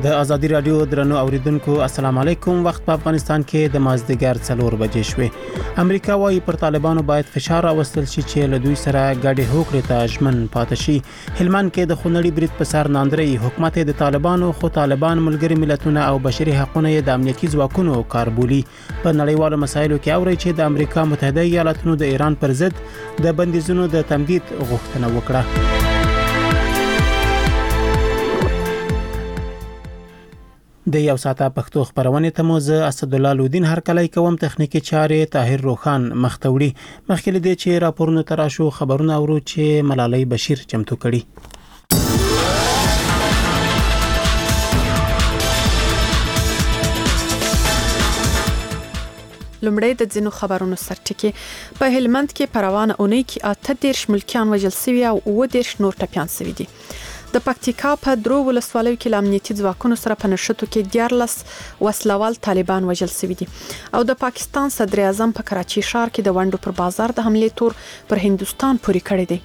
د ازادي رادیو درنو اوریدونکو السلام علیکم. وخت په افغانستان کې د مازدیګر 4 بجې شوې. امریکا وايي پر طالبانو باید فشار راوستل شي چې له دوی سره ګډې هوکړې ته ژمن پاتې شي. هلمند کې د خونړي برید په سر ناندري حکومت د طالبانو خو طالبان ملګری ملتونه او بشري حقوقو د امنیتي ځواکونو کاربولي. په نړیوالو مسایلو کې اوري چې د امریکا متحده ایالاتونو د ایران پر ضد د بندیزونو د تمدید غوښتنه وکړه. د یو ساعته پښتو خبرونه ته مو زه اسد الله لودین هرکلی کوم. تخنیکی چارې طاهر روخان مختوړي. مخکې دې چې راپورونه تراشو خبرونه اورو چې ملالۍ بشیر چمتو کړي. لمړی د ځینو خبرونو سرټکی. په هلمند کې پروانه اونۍ کې 18 ملکیان وژل شوي او 19 نور ټپیان شوي دي. د پکتیکا په درو ولسوالیو کې امنیتي ځواکونو سره په نشټو کې 14 وسلوال طالبان وژل شوي دي او د پاکستان صدر اعظم په کراچي ښار کې د ونډو پر بازار د حمله تور پر هندستان پورې کړی دی.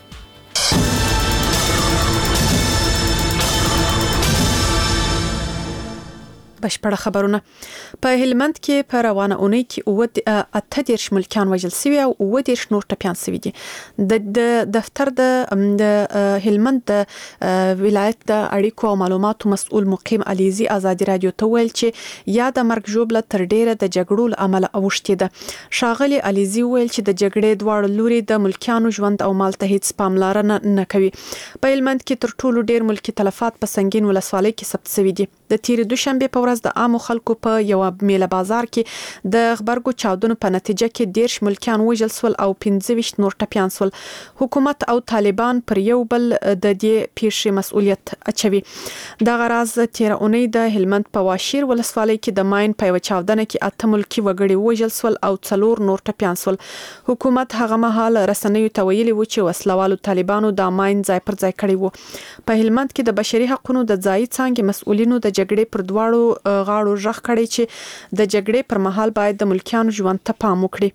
بشپړه خبرونه. په هلمند کې په روانه اونۍ کې 18 ملکیان وژل شوي او 19 نور ټپیان شوي دي. د دفتر د هلمند د ولایت د اړیکو او معلوماتو مسؤل مقیم علیزي ازادي رادیو ته ویل چې یا د مرګ ژوبله تر ډیره د جګړو عمل اوښتې ده. شاغلي علیزي ویل چې د جګړې دواړو لوري د ملکیانو ژوند او مال ته هیڅ پاملرنه نه کوي. په هلمند کې تر ټولو ډیر ملکی تلفات په سنگین ولسوالۍ کې ثبت شوي دي. د تیر دوشنبه په ورځ د عامو خلکو په یو میله بازار کې د خبرګو چاودنو په نتیجه کې 10 ملکیان وژل شول او 15 نور ټپیان شول. حکومت او طالبان پر یو بل د دې پیښې مسؤلیت اچوي. د غراز تیر اونۍ د هلمند په واشیر ولسوالۍ کې د ماین په چاودنه کې 8 ملکی وګړي وژل شول او 4 نور ټپیان شول. حکومت هغه مهال رسنیو ته ویلي و چې وسلوالو طالبانو د ماین ځای پر ځای کړی وو. په هلمند کې د بشري حقوقو د ځای څنګه مسؤلینو د جګړې پر دواړو غاړو ژغ کړی چې د جګړې پر مهال باید د ملکیانو ژوند ته پام وکړي.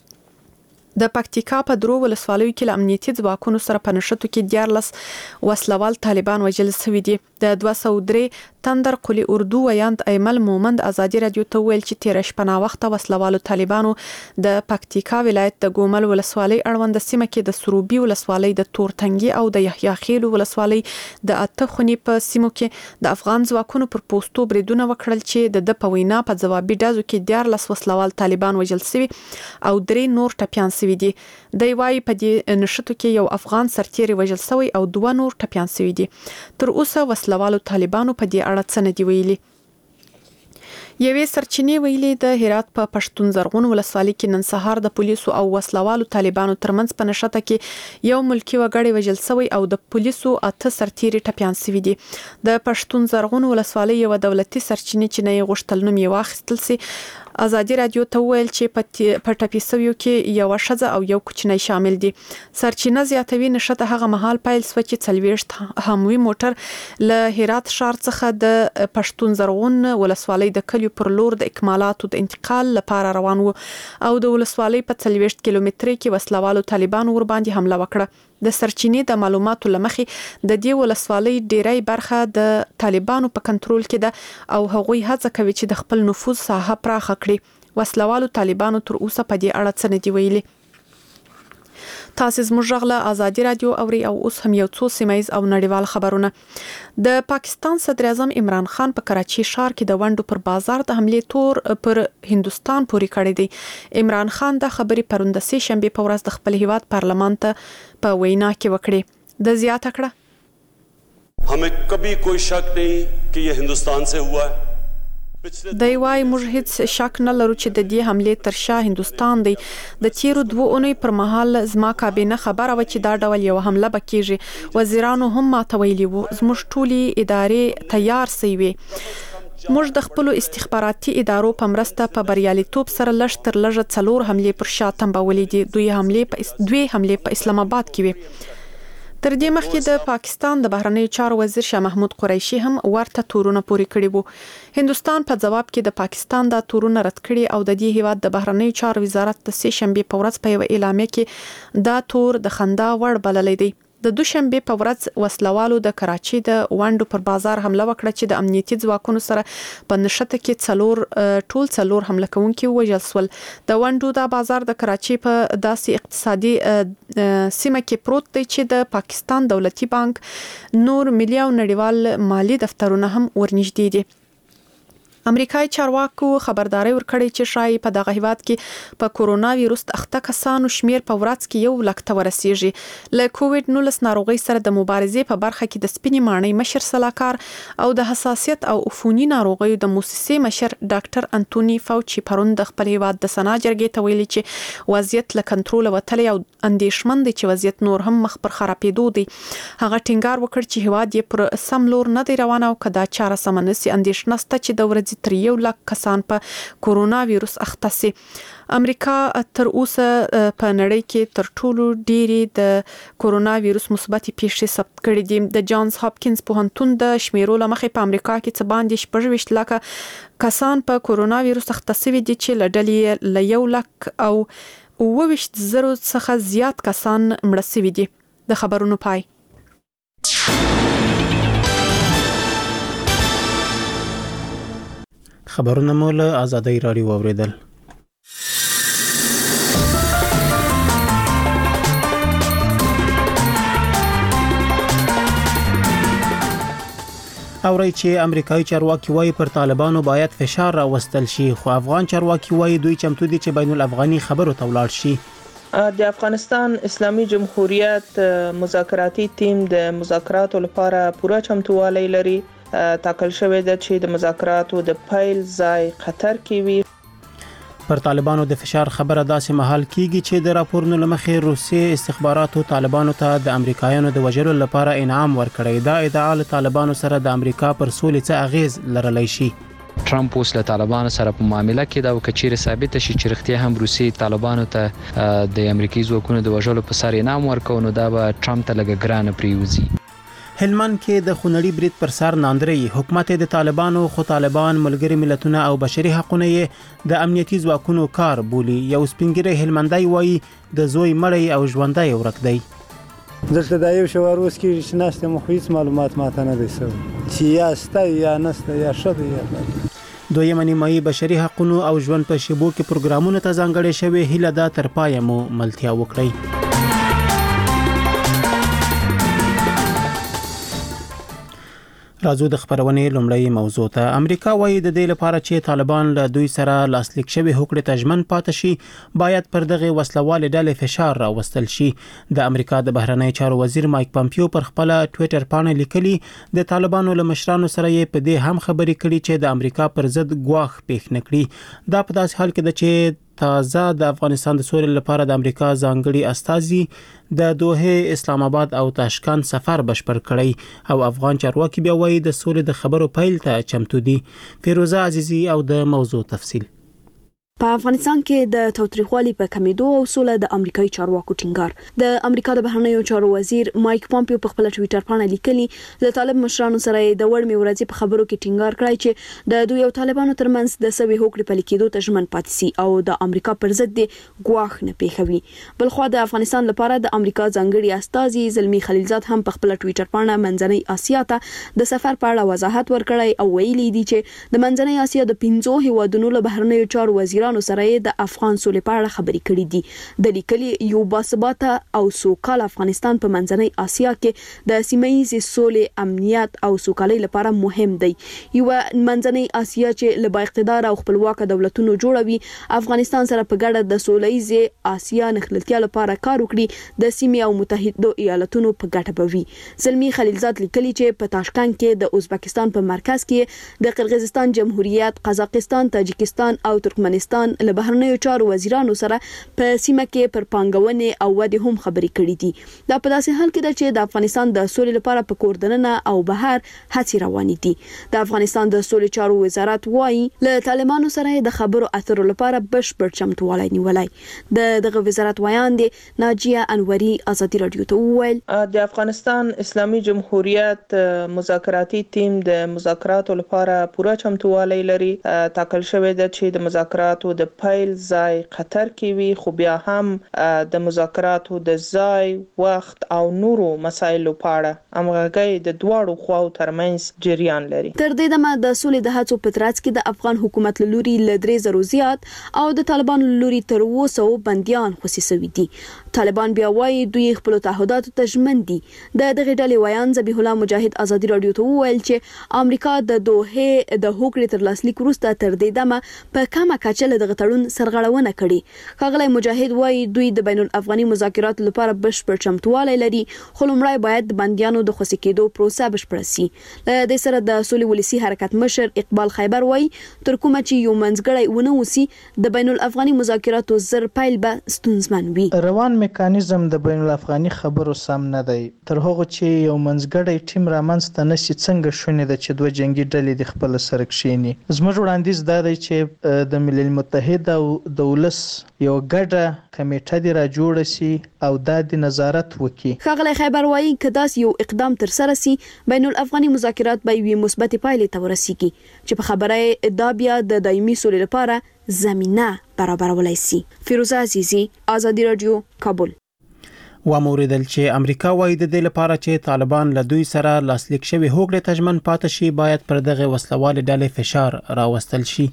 د پکتیکا په درو ولسوالیو کې امنیتي ځواکونو سره په نشټو کې 14 وسلوال طالبان وژل شوي دي. د 203 تندر قلی اردو ویاند ایمل مومند ازادي رادیو ته ویل چې تیر شپه نا وخت وسلوالو طالبانو د پکتیکا ولایت د ګومل ولسوالۍ اړوند سیمه کې د سروبي ولسوالۍ د تورتنګي او د یحیی خیل ولسوالۍ د اته خونی په سیمو کې د افغان ځواکونو پر پوسټو بریدونه وکړل چې د پوینا په ځوابي ډازو کې 14 وسلوال طالبان وژل شوي او 3 نور ټپیان شوي دي. د وايي په دې نشټو کې یو افغان سرتیری وژل شوی او 2 نور ټپیان شوي دي. تر اوسه وسلوالو طالبانو په دې اړه څه نه دی ویلي. یوې سرچینې ویلي د هرات په پښتون زرغون ولسوالۍ کې نن سهار د پولیسو او وسلوالو طالبانو ترمنځ په نشته کې یو ملکی وګړی وژل شوی او د پولیسو 8 سرتیری ټپیان شوي دي. د پښتون زرغون ولسوالۍ یو دولتي سرچینې چې نه غوښتل نوم یې واخیستل سي ازادي رادیو ته ویل چې په ټپي سویو کې یو شذ او یو کوچنی شامل دي. سرچینه زیاتوي نشته هغه مهال پایل سو چې 40 هموي موټر له هرات ښار څخه د پښتون زرغون ولسوالۍ د کلیو پر لور د اکمالاتو د انتقال لپاره روان وو او د ولسوالۍ په 40 کیلومتري کې وسلوالو طالبان ور باندې حمله وکړه. د سرچینې د معلوماتو لمخې د دې ولسوالۍ ډیری برخه د طالبانو په کنټرول کې ده او هغوی هڅه کوي چې د خپل نفوذ ساحه پراخه کړي. وسلوالو طالبانو تر اوسه په دې اړه څه نه دی ویلي. تاسو زموږ غږ ازادي رادیو اوري او اوس هم یو څو سیمایز او نړیوال خبرونه. د پاکستان صدر اعظم عمران خان په کراچي ښار کې د ونډو پر بازار د حمله تور پر هندستان پورې کړی دی. عمران خان د خبري پروند سه شنبه په ورځ د خپل هیواد پارلمان ته په وینا کې وکړي. د زیاته کړه हमें कभी कोई शक नहीं कि ये हिंदुस्तान से हुआ है. د وايي موږ هیڅ شک نه لرو چې د دې حمله تر شا هندستان دی. د تیرو 2 اونۍ پر مهال زما کابینه خبره و چې دا ډول یو حمله بکیږي. وزیرانو هم ماته ویلي وو زموږ ټولي ادارې تیار سوي. موږ د خپل استخباراتي ادارو په مرسته په بریالیتوب سره لږ تر لږه 4 حمله پر شا تنبولې دي. دوی حمله په اسلام آباد کې وي. تر دې مخکې د پاکستان د بهرنیو چارو وزیر شاه محمود قریشي هم ورته تورونه پوري کړی وو. هندستان په جواب کې د پاکستان د تورونه رد کړي او د دې هیواد د بهرنیو چارو وزارت د سه شنبه په ورځ په یو اعلامیه کې دا تور د خندا وړ بللی دی. د دوشنبه په ورځ وسلوالو د کراچي د وانډو پر بازار حمله وکړه چې د امنیتي ځواکونو سره په نشته کې څلور حمله کوونکي وژل شول. د وانډو د بازار د کراچي په داسې اقتصادي سیمه کې پروت دی چې د پاکستان دولتي بانک نور ملي او نړیوال مالی دفترونه هم ورنږدې دي. امریکایي چارواکو خبرداري ورکړې چې شای په دغه هیواد کې په کورونا وایروس اخته کسانو شمیر په ورځ کې 1 لک ته ورسیږي. له کووډ 19 ناروغي سره د مبارزې په برخه کې د سپینې ماڼۍ مشر سلاکار او د حساسیت او عفوني ناروغیو د موسسې مشر ډاکټر انټونی فاوچي پرون د خپل هیواد د سنا جرګې ته ویلي چې وضعیت له کنټرول وتلی او اندېښمن دي چې وضعیت نور هم مخ پر خرابېدو دي. هغه ټینګار وکړ چې هیواد یې پر سم لور نه دی روان او کدا چاره سمنسي اندېښنه سته چې د ورځې تر 1 لک کسان په کورونا وایروس اخته سي. امریکا تر اوسه په نړۍ کې تر ټولو ډېری د کورونا وایروس مثبتې پیښې ثبت کړې دي. د جانز هاپکینز پوهنتون د شمیرو لمخې په امریکا کې څه باندې 26 لک کسان په کورونا وایروس اخته شوي دي چې لډلې ل 1 لک او 22,000 څخه زیات کسان مړه شوي دي. د خبرونو پای. خبرونه مو له آزادۍ رادیو اوریدل. اوري چې امریکایي چارواکي وايي پر طالبانو باید فشار راوستل شي، خو افغان چارواکي وايي دوی چمتو دي چې بین الافغاني خبرو ته ولاړ شي. د افغانستان اسلامي جمهوریت مذاکراتي ټیم د مذاکراتو لپاره پوره چمتووالی لري. تاکل شوې ده چې د مذاکراتو د پیل ځای قطر کې وي. پر طالبانو د فشار خبره داسې مهال کیږي چې د راپورونو لمخې روسي استخباراتو طالبانو ته د امریکایانو د وژلو لپاره انعام ورکړی. دا ادعا له طالبانو سره د امریکا پر سولې څه اغیز لرلی شي. ټرمپ اوس له طالبانو سره په معامله کې دا وکړي ثابت شي چې رښتیا هم روسي طالبانو ته د امریکایي ځواکونو د وژلو په سر انعام ورکوي، نو دا به ټرمپ ته لږ ګرانه پریوزي. هلمند کې د خونړي برید پر سر ناندري حکومت د طالبانو خو طالبان ملګری ملتونه او بشري حقوقونه یې د امنیتي ځواکونو کار بولي. یو سپینګری هلمندای وایي د زوی مړی او ژوندۍ ورک دی. دلته د یو شواروس کې چې ناشته مخویس معلومات ماته نه دي سوي چې یا ستا یا نسته یا شته یا دویمه نیمایي بشري حقوقو او ژوند په شیبو کې پروګرامونه ته ځانګړي شوی. هیله دا تر پایه مو ملتیا وکړي. راځو د خبرونې لومړی موضوع ته. امریکا وايي د دې لپاره چې طالبان له دوی سره لاسلیک شوی هوکړې ته ژمن پاتې شي باید پر دغه وسلوال ډلې فشار راوستل شي. د امریکا د بهرنی چارو وزیر مایک پامپیو پر خپل ټوئیټر باندې لیکلي د طالبانو له مشرانو سره یې په دې هم خبرې کړي چې د امریکا پر ضد ګواښ پېښ نکړي. دا په داسې حال کې ده چې تازه د افغانستان د سولې لپاره د امریکا ځانګړي استازي د دوحه اسلام آباد او تاشکند سفر بشپړ کړی او افغان چارواکي بیا وایي د سولې د خبرو پیل ته چمتو دي. فیروزه عزیزی او د موضوع تفصیل. په افغانستان کې د تاوتریخوالي په کمیدو او سوله د امریکایي چارواکو ټینګار. د امریکا د بهرنیو چارو وزیر مایک پامپیو په خپل ټوئیټر باندې لیکلي له طالب مشرانو سره د وړمې ورځې په خبرو کې ټینګار کړی چې د دوی او طالبانو ترمنځ د سوي هوکړې په لیکېدو ته ژمن پاتې سي او د امریکا پر ضد ګواښ نه پیښوي. بلخو د افغانستان لپاره د امریکا ځانګړي استازي زلمی خلیلزاد هم په خپل ټوئیټر باندې منځنۍ اسیا ته د سفر په اړه وضاحت ورکړی او ویلي دي چې د منځنۍ اسیا د 15 هیوادونو له بهرنیو چارو وزیرانو سره د افغان سولې په اړه خبرې کړې دي. د لیکلي یو باثباته او سوکال افغانستان په منځنۍ اسیا کې د سیمه‌ییز سولې، امنیت او سوکالۍ لپاره مهم دی. یو منځنۍ اسیا چې له با اقتدار او خپلواک دولتونو جوړوي، افغانستان سره په ګډه د سوله‌ییز اسیا نښلتیا لپاره کار وکړي د سیمې او متحده ایالاتونو په ګټه بوي. زلمی خلیلزاد لیکلي چې په تاشکند کې د ازبکستان په مرکز کې د قرغیزستان جمهوریت، قزاقستان، تاجکستان او ترکمنستان له بهرنیو چارو وزیرانو سره په سیمه کې پر پانګونې او ودې هم خبرې کړې دي. دا په داسې حال کې ده چې د افغانستان د سولې لپاره په کور دننه او بهر هڅې روانې دي. د افغانستان د سولې چارو وزارت وايي له طالبانو سره د خبرو اترو لپاره بشپړ چمتووالی نیولای. دغه وزارت وایان دي ناجیه انوري ازادي رادیو ته وویل د افغانستان اسلامي جمهوریت مذاکراتي ټیم د مذاکراتو لپاره پوره چمتووالی لري. تاکل شوې ده چې د مذاکراتو مذاکراتو د پیل ځای قطر کې وي، خو بیا هم د مذاکراتو د ځای، وخت او نورو مسایلو په اړه همغږي د دواړو خواو ترمنځ جریان لري. تر دې دمه د سولې د هڅو په ترڅ کې د افغان حکومت له لوري له 3,000 زیات او د طالبانو له لوري تر 200 بنديان خوشي شوي دي. طالبان بیا وايي دوی خپل تعهداتو ته ژمن دي. د دغه ډلې ویان ذبیح الله مجاهد ازادي رادیو ته وویل چې امریکا د دوحه د هوکړې تر لاسلیک وروسته تر دې دمه په کومه کچه له دغه تړون سرغړونه کړې. ښاغلی مجاهد وايي دوی د بین الافغاني مذاکراتو لپاره بشپړ چمتووالی لري، خو لومړی باید د بنديانو د خوشي کېدو پروسه بشپړه شي. له دې سره د سولې ولسی حرکت مشر اقبال خیبر وايي تر کومه چې یو منځګړی ونه وسی د بین الافغاني مذاکراتو زر پیل به ستونزمن وي. روان میکانیزم د بین الافغاني خبرو سم نه دی. تر هغه چې یو منځګړی ټیم رامنځته نشي څنګه شونې ده چې دوه جنگي ډلې د خپل سره کښیني. زموږ وړاندیز دا دی چې د ملل متحد او د ولس یو ګډه کمیټه دی را جوړه شي او د نظارت وکړي. ښاغلی خیبر وايي که داس یو اقدام تر سره شي بین الافغاني مذاکرات به یوې مثبتې پایلې ته ورسیږي چې په خبره دا بیا د دایمي سولې لپاره زمینه برابرولای شي. فیروزه عزیزی، آزادی رادیو، کابل. و موریدل چې امریکا وايي د دې لپاره چې طالبان له دوی سره لاسلیک شوی هوکړې ته ژمن پاتې شي باید پر دغه وسلوال ډلې فشار راوستل شي.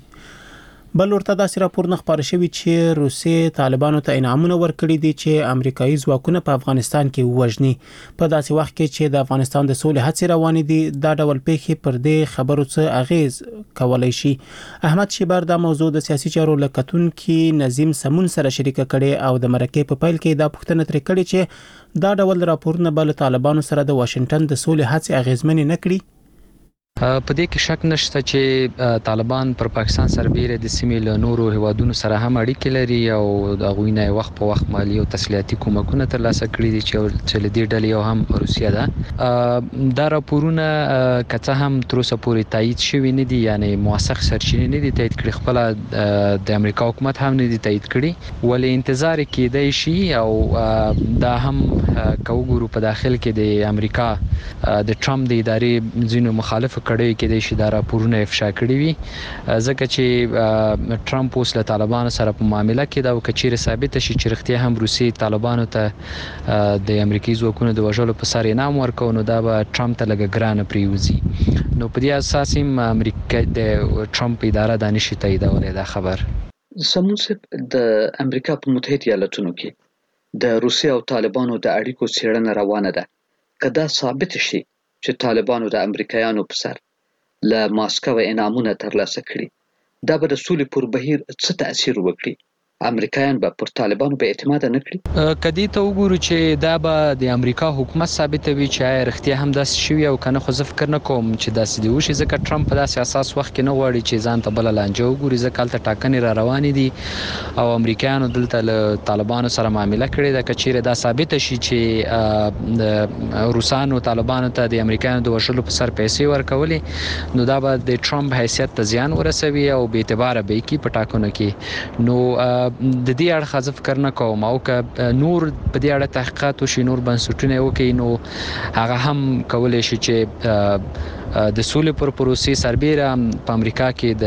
بل ورته داسې راپور نه خبر شوی چې روسیې طالبانو ته انعامونه ورکړي دي چې امریکایي ځواکونه په افغانستان کې وژني. په داسې وخت کې چې د افغانستان د سولې هڅې روانې دي، دا ډول پیښې پر دې خبرو څه اغیز کولای شي. احمد شیبر دا موضوع د سیاسي چارو لکتونکو نظیم سمون سره شریک کړي او د مرکې په پیل کې دا پوښتنه ترې کړې چې دا ډول راپورونه بل طالبانو سره د واشنگټن د سولې هڅې اغیزمن نه کړي. په دې کې شک نشته چې طالبان پر پاکستان سربېره د سیمې له نورو هیوادونو سره هم اړیکې لري او د غوی نه وخت په وخت مالی او تسلیحاتي کومکونه ترلاسه کړي دي چې له دې ډلې یو هم روسیه ده. دا راپورونه کته هم تر اوسه پورې تایید شوي نه دي، یعنی موثق سرچینې نه دي تایید کړي، خپل د امریکا حکومت هم نه دي تایید کړي، ولې انتظار کېدای شي او دا هم کوګورو په داخل کې د امریکا د ټرمپ د ادارې ځینو مخالف کړي کې د شي دا راپورونه افشا کړي وي، ځکه چې ټرمپ اوس له طالبانو سره په معامله کې دا وکړي ثابت شي چې رښتیا هم روسي طالبانو ته د امریکایي ځواکونو د وژلو په سر انعام ورکوي، نو دا به ټرمپ ته لږ ګرانه پریوزي. نو په دې اساس هم امریکا د ټرمپ اداره د نشي تاییدولای دا خبر. سمون د امریکا په متحده ایالاتونو کې د روسي او طالبانو د اړیکو څېړنه روانه ده. کدا ثابت شي چې طالبانو د امریکایانو په سر له ماسکو انعامونه ترلاسه کړي، دا به د سولې پر بهیر څه تاثیر وکړي؟ امریکایان به پر طالبانو به اعتماد نه کړي. کدی ته وګورو چې دا به د امریکا حکومت ثابتوي چې رښتیا هم داسې شوی او کنه، خو زه فکر نه کوم چې داسې دی وشي، ځکه ټرمپ په داسې اساس وخت کې نه غواړي چې ځان ته بل لانجه وګوري، ځکه هلته ټاکنې را روانې دي او امریکایانو دلته له طالبانو سره معامله کړې ده. که چیرې دا ثابت شي چې د روسانو طالبانو ته د امریکایانو د وژلو په سر پیسې ورکولې، نو دا به د ټرمپ حیثیت ته زیان ورسوي او بې اعتباره به کی په ټاکنو کې. نو د دې اړه ځکه فکر نه کوم، او که نور په دې اړه تحقیقات وشي، نور بنسټونه وکړي، نو هغه هم کولای شي چې د سولې پر پروسې سربېره په امریکا کې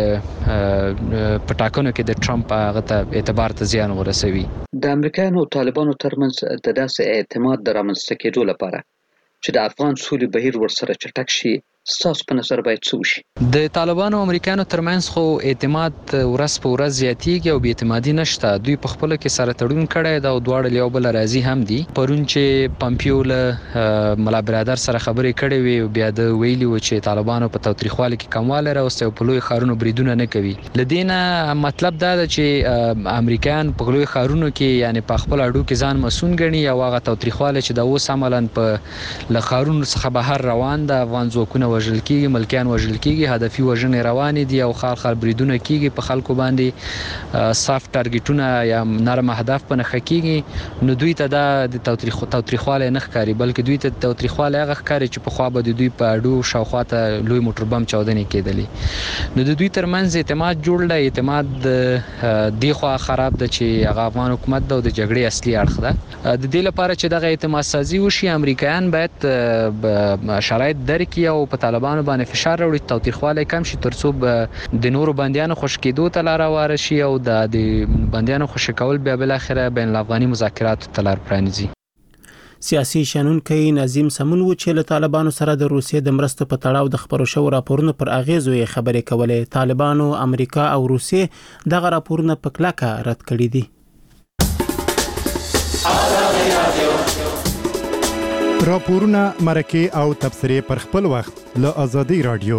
د پټاکنو کې د ټرمپ هغه ته اعتبار ته زیان ورسوي. د امریکایانو او طالبانو ترمنځ د داسې اعتماد د رامنځته کېدو لپاره چې د افغان سولې بهیر ورسره چټک شي، ستاسو په نظر باید څه وشي؟ د طالبانو او امریکایانو ترمنځ خو اعتماد ورځ په ورځ زیاتیږي او بې اعتمادي نشته. دوی په خپل کې سره تړون کړی دا او دواړه یو بل راضي هم دي. پرون چې پامپیو له ملا برادر سره خبرې کړې وي، بیا د ویلي و چې طالبانو په تاوتریخوالي کې کموالی راوستی او په لوی ښارونو بریدونه نه کوي. له دې نه مطلب دا ده چې امریکایان په لوی ښارونو کې یعنی په خپل اډو کې ځان مسؤل ګڼي او هغه تاوتریخوالی چې دا اوس عملاً په له ښارونو څخه بهر روان ده، افغان ځواکونه وژل کیږي، ملکیان وژل کیږي، هدفي وژنې روانې دي او خال بریدونه کیږي، په خلکو باندې سافت ټارګټونه یا نرم اهداف په نښه کیږي. نو دوی ته دا د تاوتریخوالی نه ښکاري، بلکې دوی ته تاوتریخوالی هغه ښکاري چې پخوا به د دوی په اډو شاوخوا ته لوی موټر بم چاودنې کېدلې. نو د دوی ترمنځ اعتماد جوړ دی. اعتماد دې خوا خراب ده چې هغه افغان حکومت ده او د جګړې اصلي اړخ ده. د دې لپاره چې دغه اعتماد سازي وشي، امریکایان باید شرایط درکړي او په طالبانو باندې فشار راوړي تاوتریخوالی کم شي ترڅو د نورو بندیانو خوشی کېدو ته لار هواره شي او د بندیانو خوشی کول بیا بل اخره بین الافغاني مذاکراتو ته لار پرانیزي. سیاسي شنونکی نظیم سمون و چې له طالبانو سره د روسیې د مرستو په تړاو د خبرو شوو راپورونو پر اغیزو یې خبرې کولې. طالبانو امریکا او روسیې دغه راپورونه په کلکه رد کړي دي. راپورونه مرکه او تبصرې پر خپل وخت له ازادي رادیو.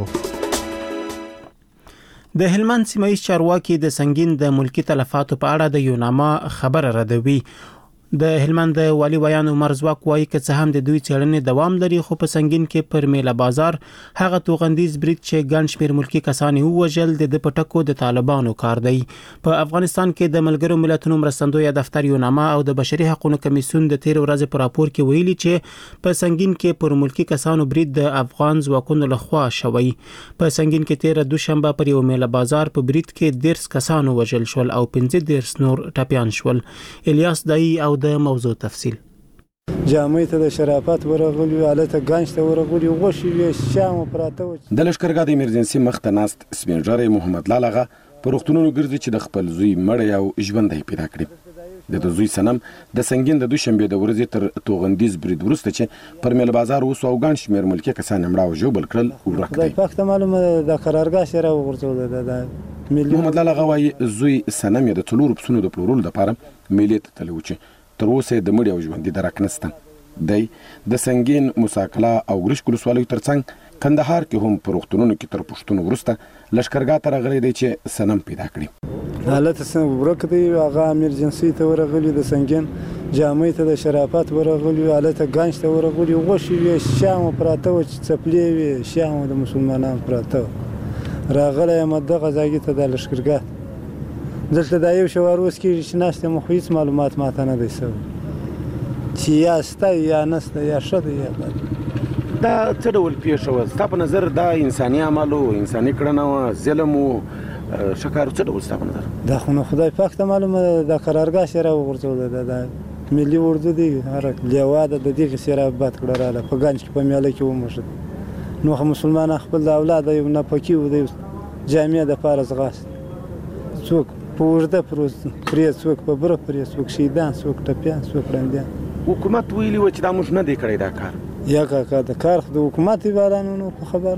د هلمند سیمایي چارواکي د سنگین د ملکی تلفاتو په اړه د یوناما خبر ردوي. د هلمند والی ویان عمر زواک وایي که څه هم د دوی څېړنې دوام لري خو په سنگین کې پر میله بازار هغه توغندیز برید چې ګڼ شمېر ملکی کسان ووژل د پټکو د طالبانو کار دی. په افغانستان کې د ملګرو ملتونو مرستندویه دفتر یوناما او د بشري حقوقو کمیسیون د تیر ورځې په راپور کې ویلي چې په سنگین کې پر ملکی کسانو برید د افغان ځواکونو لخوا شوی. په سنگین کې تیر دوشنبه پر یو میله بازار په برید کې 10 کسان وژل شول او 15 نور ټپیان شول. الیاس دای او د موضوع تفصیل. جامعې ته د شرافت ورغلي حالت غنښ ته ورغلي غوښي وي شام پراته و. د لشکرګاه د ایمرجنسي مخته ناست سپینجری محمد لالغه په روغتونونو ګرځي چې د خپل زوی مړی او ژوندی پیدا کړي. د زوی سنم د سنگین د دوشنبه د ورځې تر توغندیز برید وروسته چې پر میل بازار وسو او ګڼ شمېر ملکی کسان مړه او ژوبل کړل ورک دی. د پخته معلومه د قرارګاه سره ورغورځول د محمد لالغه وايي زوی سنم یې د څلور پسونو د پلورلو لپاره میلې ته تللی و چې تر اوسه د مړي او ژوندۍ درک نشته. دی د سنگین مساکلا او ګرشک ولسوالیو ترڅنګ کندهار کې هم په روغتونونو کې تر پښتون ورسته لشکرګاه ته راغلی دی چې سنم پیدا کړي. حالت ورک دی هغه ایمرجنسي ته ورغلي د سنگین جامعې ته د شرافت ورغلي حالت غنښ ته ورغلي غوښي وي شام پراته و چې څپلې وي شام د مسلمانانو پراته راغلی یم دغه ځای ته د لشکرګاه دلته دا یو شوار اوس کې چې ناشته مو هیڅ معلومات ماته نه دی سوی چې یا سته یا نسته یا ښه دی یا بد. دا څه ډول پیښه وه ستا په نظر؟ دا انساني عمل و انساني کړنه وه ظلم و ښه کار څه ډول ستا په نظر؟ دا خو نو خدای پاک ته معلومه ده د قرارګاه سره وغورځوله ده د ملي اردو دی هره لیوا ده د دغې سره بد کړه راله په ګنج کې په میله کې وموښد نو خو مسلمان خپل د اولاد یو ناپاکي و د جامع دپاره ځغاست څوک په اوږده پرې څوک په بره پرې څوک شهیدان څوک ټپیان څوک ړندیان. حکومت ویلي وه چې دا موږ نه دی کړی دا کار. یا کاکا د کار خو د حکومت ایبالانو نو په خبر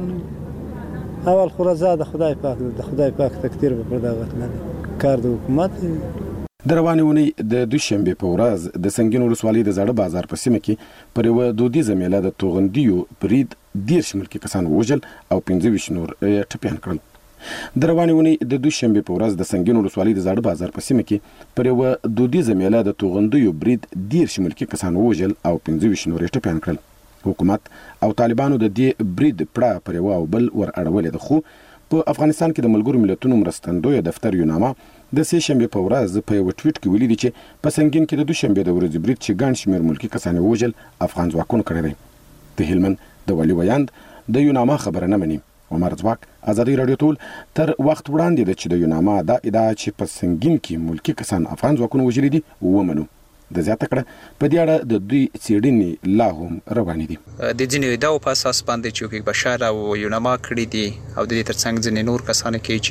نه اول خو رضا د خدای پاک د خدای پاک تقدیر به پر دغه نه دی کار د حکومت. د روانې اونۍ د دوشنبې په ورځ د سنگین ولسوالۍ د زاړه بازار په سیمه کې پر یوه دودیزه میله د توغندیو برید 10 ملکي کسان ووژل او 15 نور ټپیان کړل. د روانې اونۍ د دوشنبې په ورځ د سنگین ولسوالۍ د زاړه بازار په سیمه کې پر یوه دودیزه میله د توغندیو برید 10 ملکي کسان ووژل او 15 نور ټپیان کړل. حکومت او طالبانو د دې برید پړه پر یوه او بل ور اړولې ده خو په افغانستان کې د ملګرو ملتونو مرستندویه دفتر یوناما د سه شنبې په ورځ په یو ټویټ کې ویلي دي چې په سنگین کې د دوشنبې د ورځې برید چې ګڼ شمېر ملکي کسان ووژل افغان ځواکونو کړی دی. د هلمند د والي ویاند د یوناما خبره نه مني. عمر زواک ازادي رادیو ټول تر وخت وړاندې ده چې د یوناما دا ادعا چې په سنگین کې ملکي کسان افغان ځواکونو وژلي دي ومنو. د زیاته کړه په دې اړه د دوی څېړنې لا هم روانې دي. د ځینې ادعاو په اساس باندې چې حقوق بشر او یوناما کړي دي او د دې ترڅنګ ځینې نور کسان کې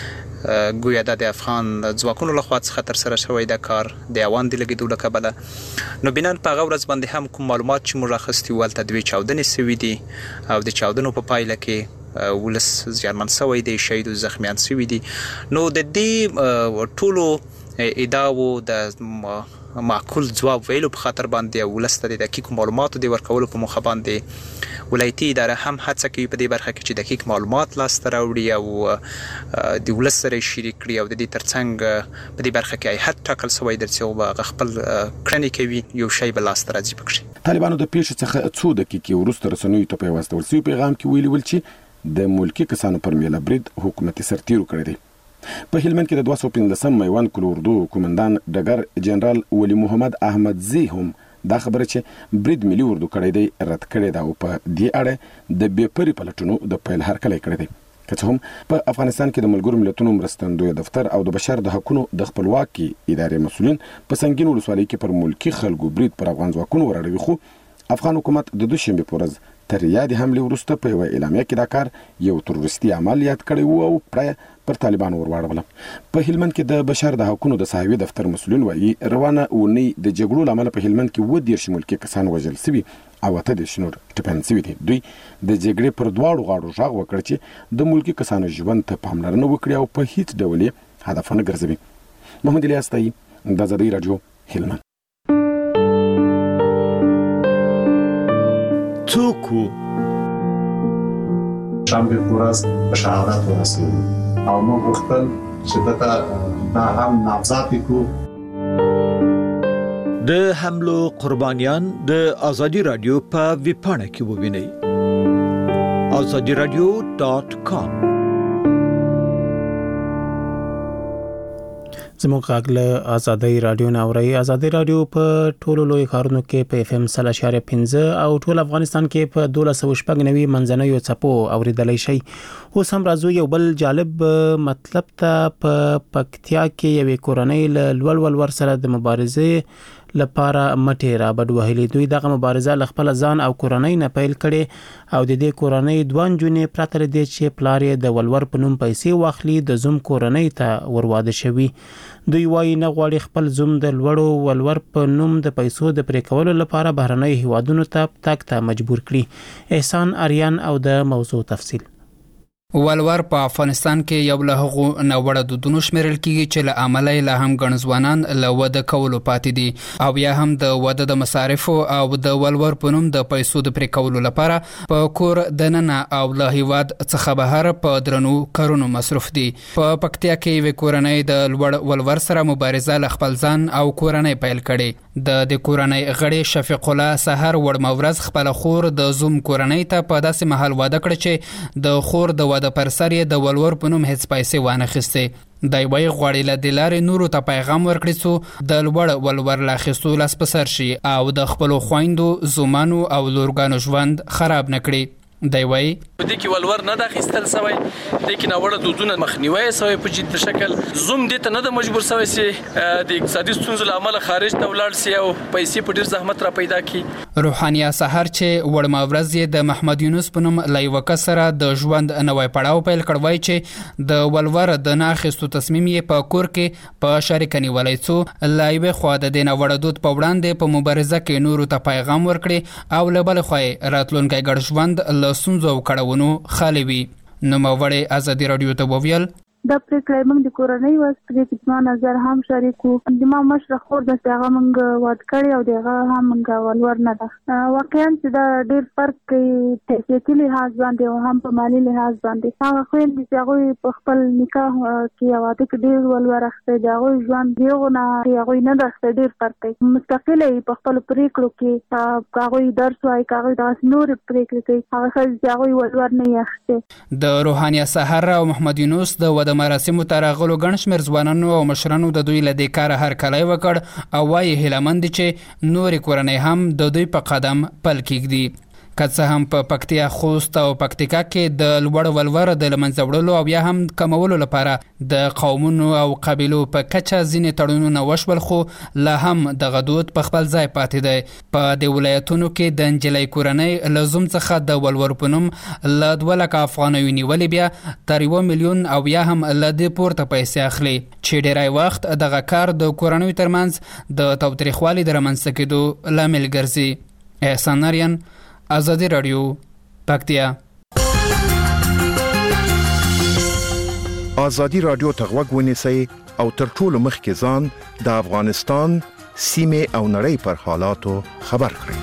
چې ګویا د افغان ځواکونو لخوا څخه تر سره شوی دا کار د اوان د لګیدو له کبله نو بنان په هغه ورځ باندې هم کوم معلومات چې موږ راخستي ول تدوی چاودنې سوي دي او د چاودنو په پایله کې ولس زیانمن شوی دی شهید او زخمیان شوي دي. نو د دې ټولو ادعاو د معقول ځواب ویلو په خاطر باندې ولس ته د دقیق معلوماتو د ورکولو په موخه باندې ولایتي اداره هم هڅه کوي په دې برخه کې چې دقیق معلومات لاسته راوړي او د ولس سره شریک کړي او د دې ترڅنګ په دې برخه کې هیڅ ټاکل شوی درڅ او خپل کړنې کوي یو شی به لاسته راځي پکې. طالبانو د پیښې څخه څو دقیقې وروسته رسنیو ته په واسطه ورسوي پیغام کې ویلي ول چې د ملکی کسانو پر میله برید حکومت سرتیرو کړی دی. په هلمند کې د 215 میوان کل اردو کمانډان ډګر جنرال ولی محمد احمد زی هم دا خبره چې برید ملي اردو کړی دی رد کړی دا او په دې اړه د بېپري پلټنو د پیل هرکلی کړی دی. که څه هم په افغانستان کې د ملګرو ملتونو مرستندویه دفتر او د بشر د حقونو د خپلواکي ادارې مسؤلین په سنگین ولسوالۍ کې پر ملکی خلکو برید پر افغان ځواکونو وراړوي خو افغان حکومت د دوشنبه په ورځ تر یادې حمله وروسته په یو اعلامیه کې دا کار یو تروریستي عمل یاد کړی وو او پر طالبانو ورواړول. په هلمند کې د بشر د حقوقو د صحوي دفتر مسؤلین وایي روانه اونۍ د جګړو لامل په هلمند کې 20 ملکی کسان وژل شوي او 8 نور ټپیان شوي دي. دوی د جګړې پر دواړو غاړو غږ وکړ چې د ملکی کسانو ژوند ته پاملرنه وکړي او په هیڅ ډول یې هدف نه ګرځوي. محمد الیاس تایي، د آزادۍ راډیو، هلمند. څوک شنبه ورځ په شهادت ورسېدو او موږ غوښتل چې دا هم نامزد کړو. د حملو قربانیان د آزادي رادیو په ویبپاڼه کې ووینئ. azadiradio.com. زموږ غږ له آزادۍ رادیو نه اورئ. آزادۍ رادیو په ټولو لوی ښارونو کې په FM 0.5 او ټول افغانستان کې په 1290 منځنیو څپو اوریدلای شئ. اوس هم راځو یو بل جالب مطلب ته. په پکتیا کې یوې کورنۍ له لوړ ولور سره د مبارزې لپاره مټې را بډ وهلې. دوی دغه مبارزه له خپل ځان او کورنۍ نه پیل کړي او د دې کورنۍ دوه نجونې پرته له دې چې پلار یې د ولور په نوم پیسې واخلي د زوم کورنۍ ته ورواده شوي. دوی وايي نه غواړي خپل زوم د لوړو ولور په نوم د پیسو د پرې کولو لپاره بهرنۍ هیوادونو ته تګ ته مجبور کړي. احسان اریان او د موضوع تفصیل. ولور په افغانستان کې یو له هغو ناوړه دودونو شمیرل کیږي چې له عمله لا هم ګڼ ځوانان له واده کولو پاتې دي او یا هم د واده د مصارفو او د ولور په نوم د پیسو د پرې کولو لپاره په کور دننه او له هیواد څخه بهر په درنو کارونو مصروف دي. په پکتیا کې یوې کورنۍ د لوړ ولور سره مبارزه له خپل ځان او کورنۍ پیل کړي. د کورنۍ غړي شفیق الله سحر وړمه ورځ خپل خور د زوم کورنۍ ته په داسې محل واده کړ چې د خور د د پر سر یې د ولور په نوم هیڅ پیسې وانه خسته. دای وای غوړی له دلارې نورو ته پیغام ورکړي څو د لوړ ولور لا خسو لاس په سر شي او د خپل خويندو زومانو او لورګانو ژوند خراب نکړي. دی وای د کې ولور نه د خستل سوی د کې ناوړه دودونه مخنیوي سوی په جدي شکل زوم دې ته نه د مجبور سوی سي د اقتصادي ستونزو لامل خارج ته ولاړ سي او پیسې په ډیر زحمت را پیدا کی. روحانیه سحر چې وړما ورځ د محمد یونس په نوم لایو کسره د ژوند نوې پړاو پیل کړوي چې د ولور د ناخستو تصمیم یې په کور کې په شریکني ولای څو لایو خو د دینه وړ دود په وړاندې په مبارزه کې نورو ته پیغام ورکړي او له بل خوې راتلونکي ګډ ژوند سنځو کړهونو خالي وي. نو موړې آزادي رادیو ته وویل د پریکړې موږ د کورنۍ واسطه کې ما نظر هم شریکو د ما مشر خور د هغه موږ واد کړی او دغه هم موږ ولور نه ده واقعا چې دا ډېر فرق کوي تحقیقي لحاظ باندې او هم په مالی لحاظ باندې هغه خو چې هغه په خپل نکاح کې واده کې ډېر ولور اخته دی هغه ژوند دیغه نه هغه نه ده ډېر فرق کوي مستقله په خپل پریکړو کې هغه درس وايي هغه د نور پریکړې کوي هغه ولور نه اخته. د روحانیه سحر او محمد یونس د مراسمو ترغلو ګڼ شمېر ځوانانو او مشرانو د دوی له دې کاره هرکلی وکړ او وایي هیلهمند چې نورې کورنۍ هم د دوی په قدم پل کېږدي. که څه هم په پکتیا خوست او پکتیکا کې د لوړ ولور د له منځه وړلو او یا هم کمولو لپاره د قومونو او قبیلو په کچه ځینې تړونونه وشول خو لا هم دغه دود په خپل ځای پاتې دی. په دې ولایتونو کې د نجلۍ کورنۍ له زوم څخه د ولور په نوم له 2 لکه افغانیو نیولې بیا تر 1 میلیون او یا هم له دې پورته پیسې اخلي چې ډیری وخت دغه کار د کورنیو ترمنځ د تاوتریخوالي د رامنځته کېدو لامل ګرځي. احسان اریان، آزادی رادیو، پکتیا. آزادی رادیو ته غوږ ونیسئ او تر ټولو مخکې ځان د افغانستان سیمې او نړۍ پر حالاتو خبر کړئ.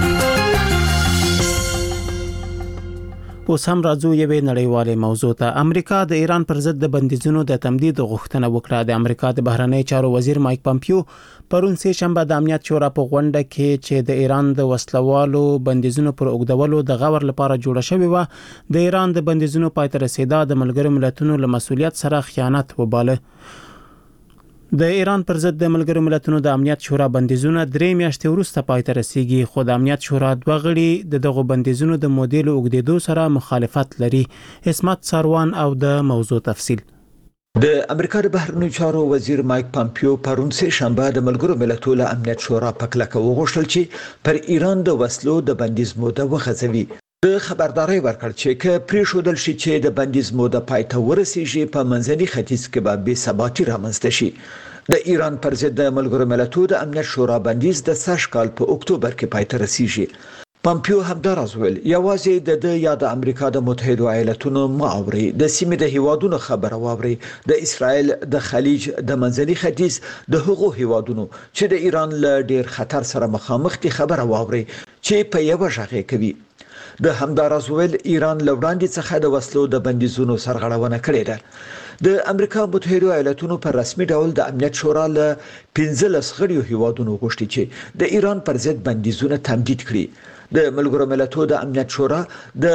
اوس هم راځو یوې نړیوالې موضوع ته. امریکا د ایران پر ضد د بندیزونو د تمدید غوښتنه وکړه. د امریکا د بهرنی چارو وزیر مایک پامپیو پرون سه شنبه د امنیت شورا په غونډه کې چې د ایران د وسلوالو بندیزونو پر اوږدولو د غور لپاره جوړه شوې و د ایران د بندیزونو پای ته رسیدا د ملګرو ملتونو له مسؤلیت سره خیانت وباله. د ایران پر ضد د ملګرو ملتونو د امنیت شورا بندیزونه 3 میاشتې وروسته پای ته رسیږي خو د امنیت شورا دوه غړي د دغو بندیزونو د مودیل اوږدېدو سره مخالفت لري. اسمت سروان او د موضوع تفصیل. د امریکا د بهرنیو چارو وزیر مایک پامپیو پرون سه شنبه د ملګرو ملتونو امنیت شورا په کلکه وغوښتل چې پر ایران د وسلو د بندیز موده وغځوي. د خبرداري ورکړ چې که پریښودل شي چې د بندیز موده پای ته ورسیږي په منځني ختیځ کې به بې ثباتي رامنځته شي. د ایران پر ضد د ملګرو ملتونو د امنیت شورا بندیز د سږ کال په اکتوبر کې پای ته رسیږي. پامپیو همداراز ویل یوازې د یا د امریکا د متحده ایالاتونو معاوري د سیمې د هیوادونو خبره واوري د اسرائیل د خلیج د منځني ختیځ د هغو هیوادونو چې د ایران له ډیر خطر سره مخامخ دي خبره واوري چې په یو ژغه کوي. د همداراز ویل ایران له وړاندې څخه د وسلو د بندیزونو سرغړونه کړې ده. د امریکا متحده ایالاتونو پر رسمي ډول د امنیت شورا له 15 غړیو هیوادونو غوښتي چې د ایران پر ضد بندیزونه تمدید کړي. د ملګرو ملتونو د امنیت شورا د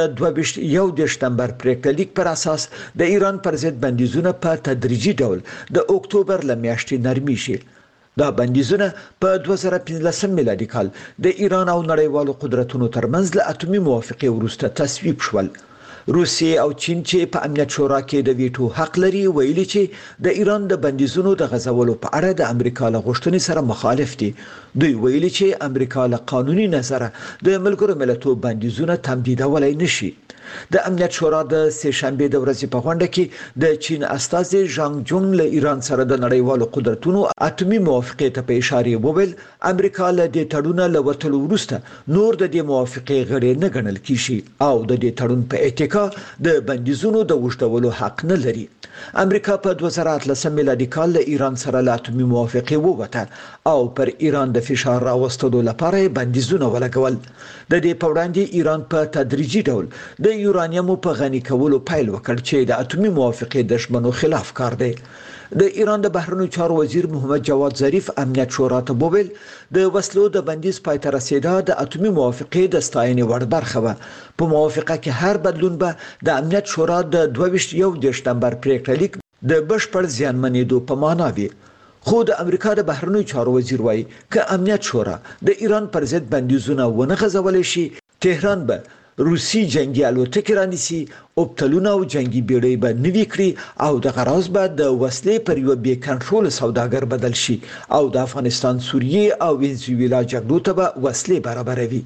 21 شتمبر پریکړه لیک پر اساس د ایران پر ضد بندیزونه په تدریجي ډول د اکتوبر ل میاشتې نرمي شي. دا بندیزونه په 2015 میلادي کال د ایران او نړیوالو قدرتونو ترمنځ له اتومي موافقه وروسته تصویب شول. روسیه او چین چې په امنیت شورا کې د ویټو حق لري ویلي چې د ایران د بندیزونو د غځولو په اړه د امریکا له غوښتنې سره مخالف دي. دوی ویلي چې امریکا له قانوني نظره د ملګرو ملتونو بندیزونه تمدیدولای نشي. د امنیت شورا د سه شنبه د ورځې په غونډه کې د چین استازي ژانګ جونګ له ایران سره د نړیوالو قدرتونو اتومي موافقه ته په اشاره وویل امریکا له دې تړون له وټلو وروسته نور د دې موافقه غړي نه ګڼل کیږي او د دې تړون په اتکا د بندیزونو د وشتولو حق نه لري. امریکا په 2013 میلادي کال له ایران سره له اتومي موافقه ووته او پر ایران د فشار راوستلو لپاره بندیزونه ولګول. د دې په وړاندې ایران په تدریجي ډول د یورانیم په غني کولو پیل وکړ چې د اتومي موافقه د شمنو خلاف کار دی. د ایران د بهرنیو چارو وزیر محمد جواد ظریف امنیت شورا ته وویل د وسلو د بندیز پای ته رسیدا د اتومي موافقه د ستاینې وړ برخه وه. په موافقه کې هر بدلون به د امنیت شورا د 21 شتمبر پریکړه لیک د بشپړ زیانمنېدو په معنا وي. خو د امریکا د بهرنیو چارو وزیر وایي که امنیت شورا د ایران پر ضد بندیزونه ونه غځولای شي تهران به روسي جنگي الوتکې رانیسي اوبتلونه او جنگي بیړۍ به نوي کړي او د غراز به د وسلې پر یو بې کنټرول سوداګر بدل شي او د افغانستان سوریه او وینزویلا جګړو ته به وسلې برابروي.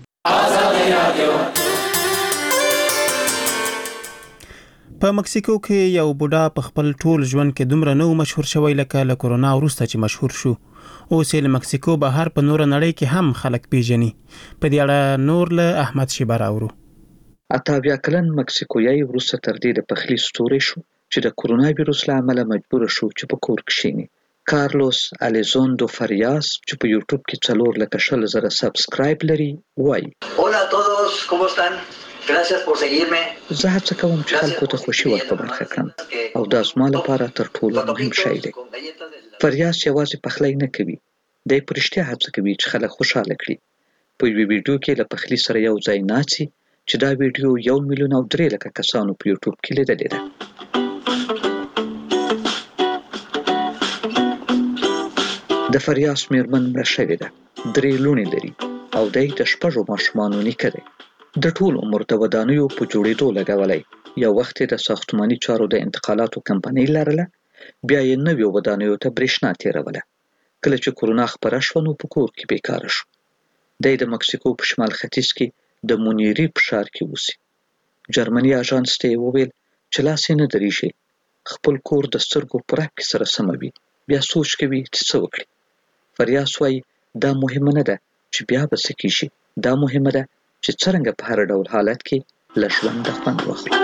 په مکسیکو کې یو بوډا په خپل ټول ژوند کې دومره نو مشهور شوی لکه له کورونا وروسته چې مشهور شو. اوس یې له مکسیکو بهر په نور نړۍ کې هم خلک پیژني. په دې اړه نور له احمد شیبه راوړو. اتاویا کلن مکسیکویي وروسته تر دې د پخلی ستوري شو چې د کورونا وایروس له امله مجبور شو چې په کور کې شینی. کارلوس الیزوندو فریاس چې په یوټیوب کې 4,000 سبسکرایب لري وایي Hola a todos, ¿cómo están? Gracias por seguirme. زه هڅه کوم چې خلکو ته خوشي ورته برخه کړم او دا زما لپاره تر ټولو مهم شی دی. فریاس یوازې پخلی نه کوي، دی په رښتیا هڅه کوي چې خلک خوشاله کړي. په یوه ویډیو کې له پخلي سره یو ځای ناڅي چې دا ویډیو 1,300,000 کسانو په یوټیوب کې لیدلې ده. د فریاس میرمن مړه شوې ده، 3 لوڼې لري او دی د 6 ماشومانو نیکه دی. د ټول عمر د ودانیو په جوړېدو لګولی. یو وخت د ساختماني چارو د انتقالاتو کمپنۍ لرله، بیا یې نویو ودانیو ته برېښنا تېروله. کله چې کورونا خپره شوه نو په کور کې بیکاره شو. دی د مکسیکو په شمال ختیځ کې د مونیری په ښار کې اوسي. جرمني اژانس ته یې وویل چې لاس یې نه درېږي، خپل کور د سترګو په رپ کې سره سموي، بیا سوچ کوي چې څه وکړي. فریاس وایي دا مهمه نه ده چې بیا به څه کېږي، دا مهمه ده چې څرنګه په هر ډول حالت کې له ژونده خوند واخلو.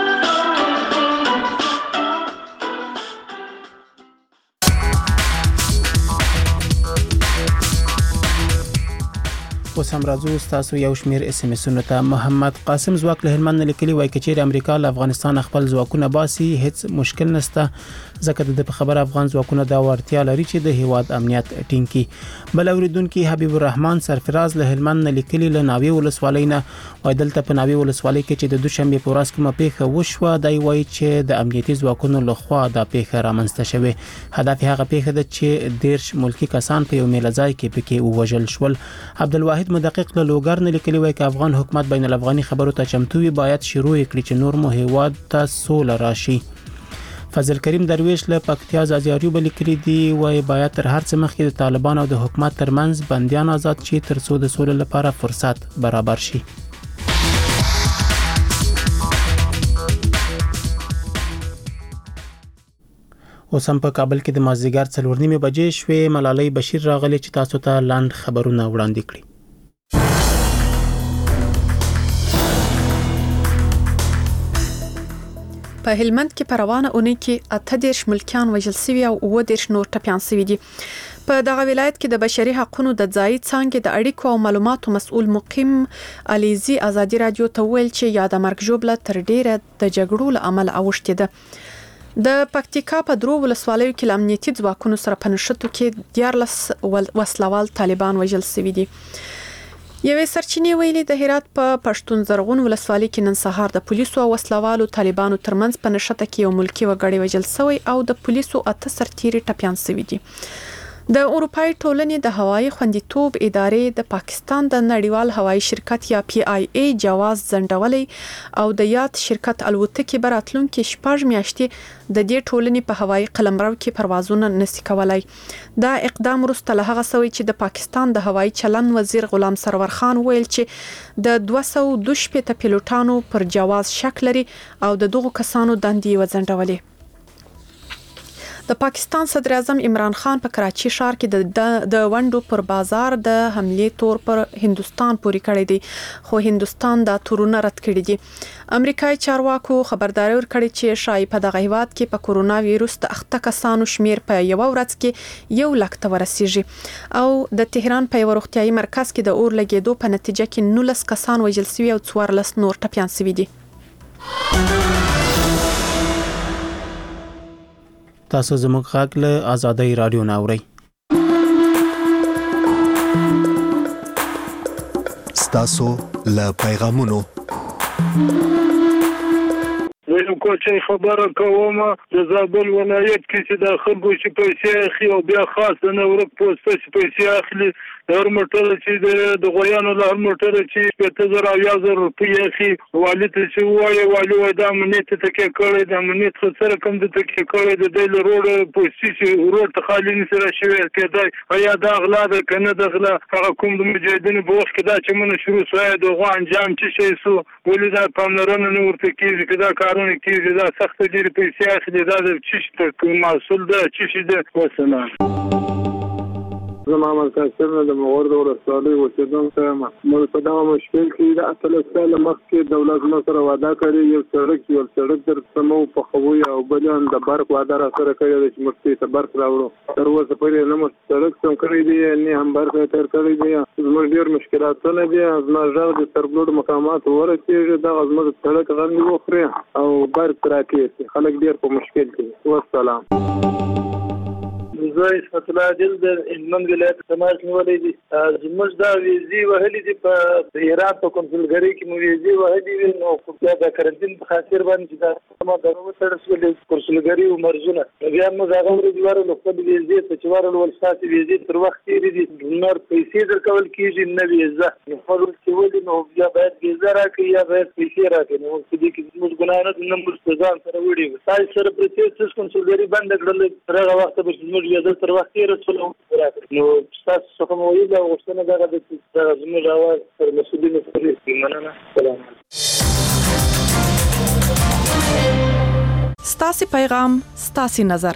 اوس هم راځو تاسو یو شمیر اس ام اسونو ته. محمد قاسم زواک له هلمند لیکلي وای کچیر امریکا له افغانستان خپل ځواکونه باسي هیڅ مشکل نشته، ځکه د خبر افغان ځواکونه دا ورتیا لري چې د هیواد امنیت ټینګ کړي. بل اوریدونکو حبیب الرحمن سرفراز له هلمند لیکلي له ناوی ولسوالۍ نه وای دلته په ناوی ولسوالۍ کې چې د دوشنبه په ورځ کومه پیښه وشوه دی وای چې د امنیتي ځواکونو لخوا دا پیښه رامنځته شوه. هدف هغه پیښه ده چې 10 ملکی کسان په یو میلځای کې پکې ووژل شول. عبدالواحد مدقق له لوګر نه لیکلي وای چې افغان حکومت بین الافغاني خبرو ته چمتو وي، باید شروع کړي چې نور مو هیواد ته سول راشي. فضل کریم درویش له پکتیا ازاریو بل کړی دی وای باید تر هر څه مخکې د طالبان او د حکومت ترمنځ بنديان آزاد شي تر څو د سولې لپاره فرصت برابر شي. اوس هم په کابل کې د مازدیګر 4:30 بجې شوې ملالۍ بشیر راغلي چې تاسو ته لاند خبرونه وړاندې کړي. په هلمند کې په روانه اونۍ کې 18 ملکیان وژل شوي او 19 نور ټپيان شوي دي. په دغه ولایت کې د بشري حقوقو د ځای څانګې د اړیکو او معلوماتو مسؤل مقیم علیزي ازادي رادیو ته ویل چې یاد مرګ جوړه تر ډیره د جګړو له امله اوښتې ده. د پکتیکا په درو ولسوالیو کې امنیتي ځواکونو سره په نښتو کې 14 وسلوال طالبان وژل شوي دي. یوې سرچینې ویلي د هرات په پښتون زرغون ولسوالۍ کې نن سهار د پولیسو او وسلوالو طالبانو ترمنځ په نښته کې یو ملکی وګړی وژل شوی او د پولیسو 8 سرتیري ټپيان شوي دي. د اروپای ټولنې د هوایي خوندیتوب ادارې د پاکستان د نړیوال هوایي شرکت یا PIA جواز ځنډولې او د یاد شرکت الوتکې براتلونکو 6 میاشتې د دې ټولنې په هوایي قلمرو کې پروازونه نشي کولای. دا اقدام وروسته له هغه سوي چې د پاکستان د هوایي چلن وزیر غلام سرور خان ویل چې د 212 پیلوټانو پر جواز شک لري او د دغو کسانو دندې وځنډولې. د پاکستان صدر اعظم عمران خان په کراچي ښار کې د ونډو پر بازار د حمله تور پر هندستان پورې کړی دی خو هندستان دا تورونه رد کړی دي. امریکایي چارواکو خبرداري ورکړي چې شایي په دغه هیواد کې په کورونا وایروس د اخته کسانو شمیر په یو ورځ کې 1 لک ته ورسیږي او د تهران په یو روغتيایي مرکز کې د اور لګیدو په نتیجه کې 19 کسان وژل شوي او 14 نور ټپيان شوي دي. تاسو زموږ غږ له آزادۍ رادیو نه اورئ. تاسو له پیغامونو ویلو کوچې خبره کوم د زابل ولایت کې چې د خلکو چې پیسې اخلي او بیا خاص نه ورک پوسټ چې پیسې اخلي هر موټر چې د غویانو له هر موټر چې 5000 او 1000 روپۍ اخلي والي ته چې والي وای دا امنیت ته کې کړی د امنیت سره کوم د تکې کړی د دې روډ پوسټ چې روډ ته خالي نشي شوی کېدای یا دا غلا ده کنه د غلا هغه کوم د مجاهدینو په وخت کې دا چې مونږ شروع شوی د غوا انجام چې شي سو ولې دا پاملرنه نه ورته کیږي چې دا کارونه کیږي دا سخت ډېر پیسې اخلي دا چې مسؤل ده چې ده وسنه. زما مکاسر د مغور د ولسوالۍ اوسیدونکو یم. موږ په دغه مشکل کې د 18 کال مخکې دولت نو سره وعده کړې یو سړک در سمو په خوي او بلان د برق وعده را سره کړې چې موږ ته برق راوړو. تر اوسه پورې نه مو سړک څنګه کړی دی نه هم برق تر کړی دی. زموږ ډېر مشکلات نه دي. زما ژغ د سربلوډ مقامات ورته د زموږ سړک غنډي وخره او برق راکې خلک ډېر په مشکل کې. والسلام. زه اسمت الله عادل د هلمند ولایت سماج نیولې دي. زموږ دا ویزي وهلې دي په هرات په کنسولګری کې مو ویزي وهلې دي نو په دا کرنټین په خاطر باندې دا ما درو سره سولې کنسولګری او مرزونه بیا مو دا غوړي دیواره لوخته ویزي په چوار ولسات ویزي تر وخت کې دي نور پیسې درکول کیږي نه ویزه نو خپل چې ولې نو بیا باید ویزه راکړي یا باید پیسې راکړي نو په دې کې موږ ګناه نه موږ ځان سره وړي تاسو سره پروسس کنسولګری بند کړل تر هغه وخت به موږ تر وخت رسول راکړي نو تاسو څنګه وایي دا وښتنه دا د زموږ اواز پر مسؤلینو پرې مننه. سلام. ستاسو پیغام ستاسو نظر.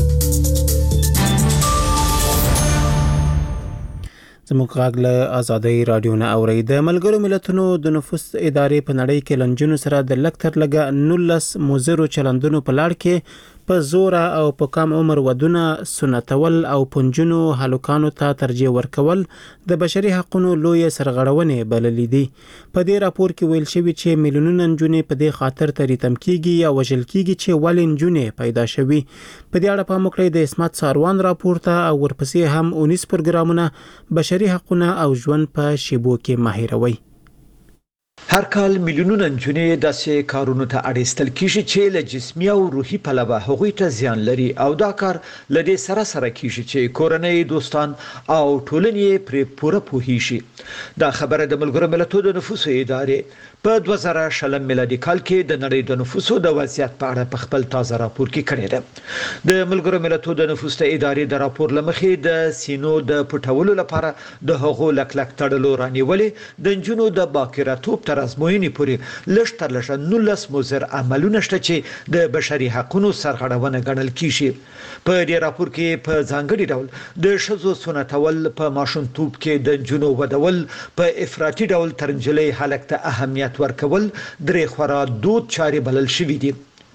زموږ غږ له آزادۍ رادیو نه اوري. د ملګرو ملتونو د نفوس ادارې په نړۍ کې لنجونو سره د لکتر لګه 19 مضرو چلندونو په لړ کې په زور او په کم عمر ودونه سنتول او پنجونو هلوکانو ته ترجیح ورکول د بشري حقوقو لوی سرغړونې بللې دي. په دې راپور کې ویل شوی چې میلیونونه نجونې په دې خاطر تریتم کیږي یا وژل کیږي چې ولې نجونې پیدا شوي. په دې اړه په مکړې د اسمت ساروان راپور ته او ورپسې هم 19 پروګرامونه بشري حقوقو او ژوند په شیبو کې ماهروي. هر کال میلیونونه نجونې داسې کارونو ته اړ ایستل کیږي چې له جسمي او روحي پلوه هغوی ته زیان لري او دا کار له دې سره کیږي چې کورنۍ دوستان او ټولنې پرې پوره پوهیږي دا خبره د ملګرو ملتونو د نفوسو ادارې په 2020 میلادي کال کې د نړۍ د نفوسو د وضعیت په اړه په خپل تازه راپور کې کړی دی د ملګرو ملتونو د نفوسو ادارې د راپور لمخې د سینو د پټولو لپاره د هغو لکلک تړلو رانیولې د نجونو د باکره‌توب تر ازموینې پورې لږ تر لږه 19 مضر عملونه شته چې د بشري حقوقو سرغړونه ګڼل کیږي په دې راپور کې په ځانګړي ډول د ښځو سنتول په ماشومتوب کې د نجونو ودول په افراطي ډول ترنجلي حالت ته اهمیت ورکول درې خورا دود چاري بلل شوې دي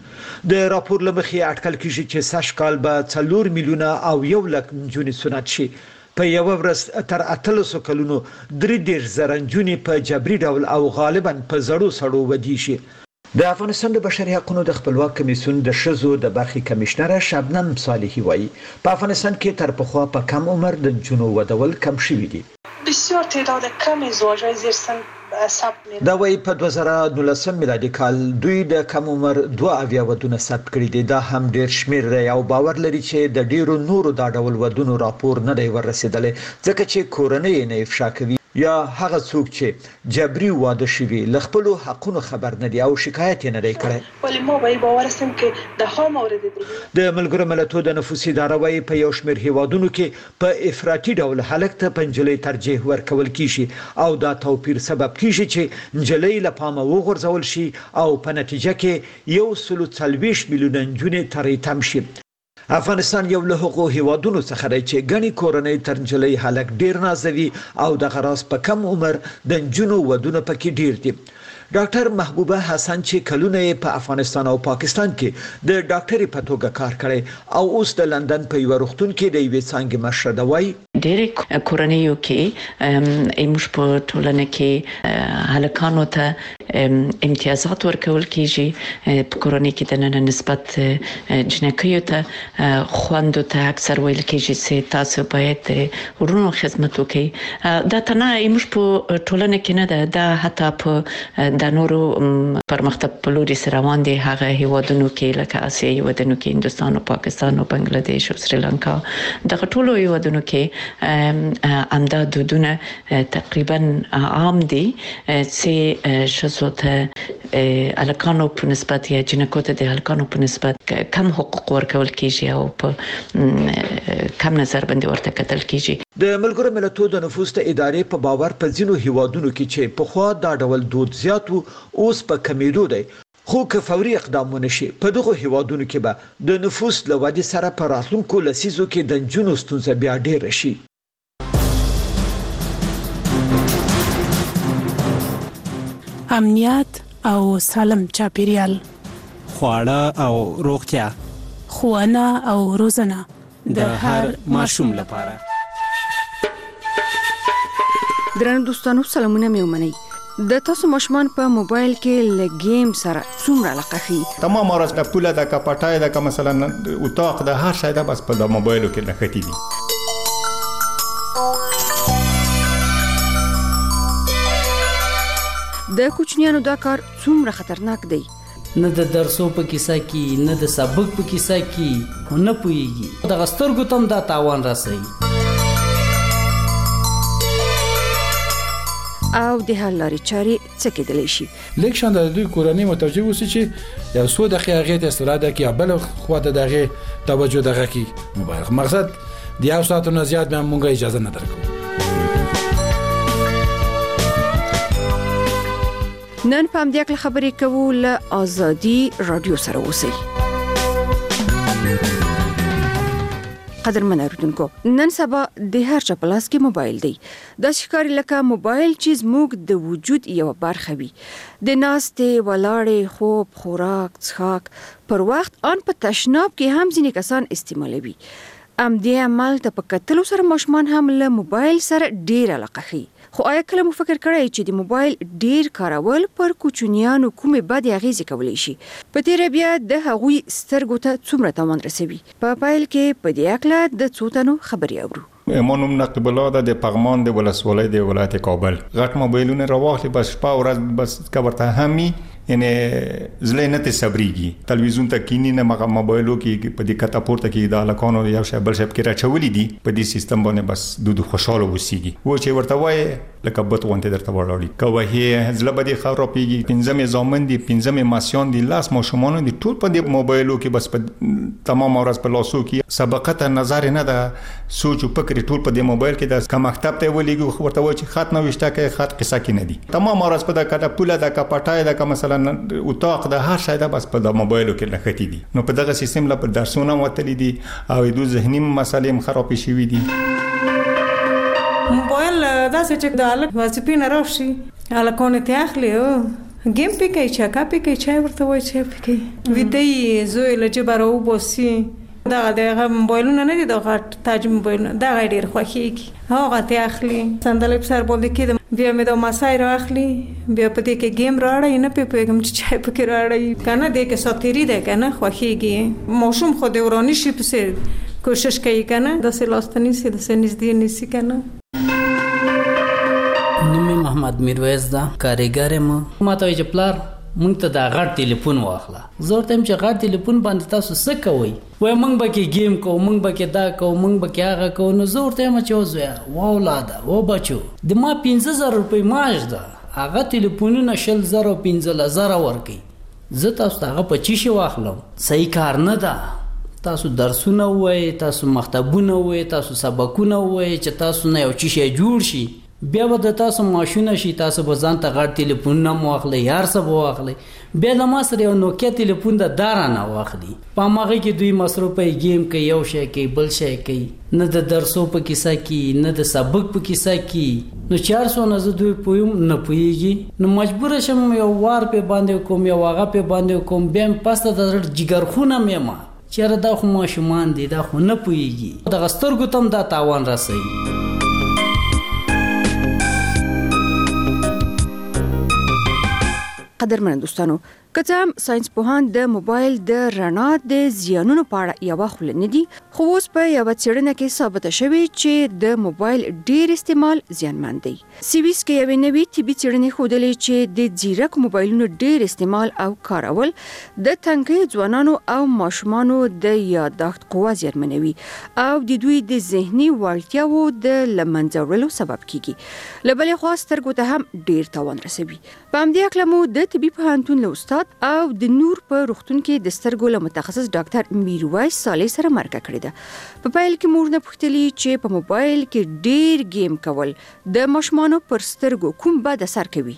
د راپور لمخې اټکل کیږي چې سږ کال به 4 میلیونه او 1 لک نجونې سنت شي په یو ورځ تر 800 کلونو 3,000 نجونې په جبري ډول او غالبا په زړو سړو ودی شي د افغانستان د بشري حقوقو د خپلواک کمیسیون د ښځو د برخې کمشنره شبنم صالحي وایي په افغانستان کې تر پخوا په کم عمر د نجونو ودول کم شوي دي بسیار تعداد کمی زواج‌های زیر سن دا وایي په 2019 میلادي کال دوی د کم عمر 2 ودونه ثبت کړي دي دا هم ډیر شمیر دی او باور لري چې د ډیرو نورو دا ډول ودونو راپور نه دی ورسېدلی ځکه چې کورنۍ نه افشا کوي یا هغه څوک چې جبري واده شوي له خپلو حقونو خبر نه دي او شکایت یې نه دی کړی ولی ما به باور هستم که ده ها مورد دی د ملګرو ملتونو د نفوس اداره وایي په یو شمیر هیوادونو کې په افراطي ډول هلک ته پنجلي ترجیح ورکول کیږي او دا توپیر سبب کیږي چې نجلۍ له پامه وغورځول شي او په نتیجه کې 140 میلیونه نجونې ترې تم شي افغانستان یو له هغو هیوادونو څخه دی چې ګڼې کورنۍ تر نجلۍ هلک ډیر نازوي او دغه راز په کم عمر د نجونو ودونه پکې ډیر دي ډاکټر محبوبه حسن چې کلونه په افغانستان او پاکستان کې د ډاکټري په توګه کار کړی او اوس د لندن په یو روغتون کې د یوې څانګې مشره ده وایي ډېرې کورنیو کې موږ په ټولنه کې هلکانو ته امتیازات ورکول کیږي په کورنۍ کې د نن نسبت جنکیو ته خوندو ته اکثر ویل کیږي چې تاسو باید ورونو خدمت وکړئ دا تنه موږ په ټولنه کې نه ده دا حتی په د نورو پرمختګ په لوري سره روان دي هغه هیوادونو کې لکه آسیایي هیوادونو کې هندستان او پاکستان او بنگلاديش او سریلانکا دغه ټولو هیوادونو کې امدا دودونه تقریبا عام دي چې شذو ته الکانو په نسبت یا جنکو ته د الکانو په نسبت کم حقوق ورکول کیږي او په کم نظر باندې ورته کتل کیږي د ملګرو ملتونو د نفوس ادارې په باور په ځینو هیوادونو کې چې په خوا دا ډول دود زیات اوس په کمیدو دی خو که فوري اقدام ونشي په دغه هیوادونو کې به د نفوس له ودې سره په راتلونکو لسیزو کې د نجونو ستونزه بیا ډیره شي امنیت او سالم چاپیریال خواړه او روغتیا ښوونه او روزنه د هر ماشوم لپاره درنو دوستانو سلامونه مې ومنئ د تاسو ماشومان په موبایل کې له گیم سره څومره علاقه خي تمام ورځ په پوله د کپټای د مثلا اتاق د هر شای د بس په موبایلو کې لختی دي د کوچنیانو دا کار څومره خطرناک دی نه د درسو په کیسه کې نه د سبق په کیسه کې نه پويږي د غسترګو تم دا تاوان راسي او د حل لارې چارې څه کېدلی شي لیک شان د دوی کورنۍ متوجه اوسي چې یو څو دقیقې هغه ته استراده کې بل خو د دغه توجه دغه کې موبایل مقصد د یو ساعت نه زیات به مونږه اجازه نه درکو نن په همدې کې خبرې کوو له ازادي رادیو سره اوسئ قدرمن اوریدونکو نن سبا د هر چا په لاس کې موبایل دی د ښکاری لکه موبایل چې زموږ د وجود یو برخه وي د ناستې ولاړې خوب خوراک څښاک پر وخت ان په تشناب کې هم ځینې کسان استعمالوي دې عمل ته په کتلو سره ماشومان هم له موبایل سره ډیر علاقه خي خو آیا کله مو فکر کړی چې د موبایل ډیر کارول پر کوچنیانو کومې بدې اغیزې کولی شي په تیر بیا د هغوی سترګو ته څومره تاوان رسوي په پایل کې په دې اړه د څو تنو خبرې اورو ایمانوم نقب الله د پغمان د ولسوالۍ د ولایت کابل غټ موبایلونه راوخلي بس شپه ورځ بس کبرته همي ان زله نه تصبريږي تلویزیون ته کینی نه مغه موبایلو کې په دې کته پورته کې د الکانو یو شی بل شی کې راچولې دي په دې سیستم باندې بس د خوشاله وسیږي و چې ورته وای لکه بت وانت درته وړاړي کوه هي زله به دي خبرو پیږي پنځمه زامن دي پنځمه ماسیون دي لاس ماشومان دي ټول په دې موبایلو کې بس په تمام ورځ په لاسو کې سبقت نظر نه ده سوچ او فکر ټول په دې موبایل کې د کوم مکتب ته ولېږي ورته وای چې خط نو وشته کې خط قصه کې نه دي تمام ورځ په د کټه پوله د کپټای د کوم مثلا اتاق د هر شي د بس په د موبایلو کې لختی دي نو په دغه سیستم لا په درسونه وتلی دي او د ذهني مسالې خراب شي دي موبایل دا چې د الک وظیفې نه راشي الکونه ته اخلي گیم پی کوي چاکا پی کوي چای ورته وای چای پی کوي ویدی زوی لجبرو بوسي دا موبایلونه نه دي د غټ تاج موبایل دا ډیر خوښیږي هغه ته اخلي صندلی په سر باندې کې بیا مې د ماسای راخلي بیا په دې کې گیم راړی نه پیګم چې چای پکې راړی کنه دې کې ساتيري ده کنه خوښیږي موشوم خو د ورانی شي په کوشش کوي کنه د سلاستنی سي د سنځدي نسی کنه نومي محمد میرویس دا کاریګر ما ته چې پلار مونږ ته دا غټ ټلیفون واخله زه ورته چې غټ ټلیفون باندې تاسو څه کوئ وای مونږ به کې گیم کوو مونږ به کې دا کوو مونږ به کې هغه کوو نو زه ورته چې وزویا واولاده و بچو د ما 15000 روپۍ معاش ده هغه ټلیفونونه 10000 15000 ورکي زه تاسو هغه په چی شي واخلم صحیح کار نه ده تاسو درسونه وای تاسو مکتبونه وای تاسو سبقونه وای چې تاسو نه یو چی شي جوړ شي بیا به د تاسو ماشونه شي تاسو به ځان ته غټ ټلیفون نه واخلئ یار څه به واخلئ بیا د ما سره یو نوکیا ټلیفون د دارا نه واخلي په هغه کې دوی مصروفه گیم کوي یو شی کوي بل شی کوي نه د درسو په کیسه کې نه د سبق په کیسه کې نو 400 نه زه دوی پویم نه پويږي نو مجبور شم یو وار په باندې کوم یو هغه په باندې کوم بیا پسته د جګرخونه مېما چیرې دا خو ماشومان دي دا خو نه پويږي د غسترګو تم دا تاوان راسي قدرمن دوستانو کته ساينس پوهان د موبایل د رڼا د زیانونو په اړه یو خل نه دي خو اوس په یو څېړنه کې ثابت شوی چې د موبایل ډیر استعمال زیانمن دی سیویس کې یو نوی طبي څېړنه ښودلې چې د ځیرک موبایلونو ډیر استعمال او کارول د تنګي ځوانانو او ماشومانو د یادښت قوه زیانمنوي او د دوی د ذهني وړتیاو د لمنځورلو سبب کیږي لبلې خو سترګو ته هم ډیر تاوان رسوي په همدې اکلمو د طبي پوهنتون له استاد او د نور په روغتون کې د سترګو له متخصص ډاکټر میرویس صالح سره مرکه کړې ده په پیل کې موږ نه پوښتلې چې په موبایل کې ډیر گیم کول د ماشومانو پر سترګو کوم بد اثر کوي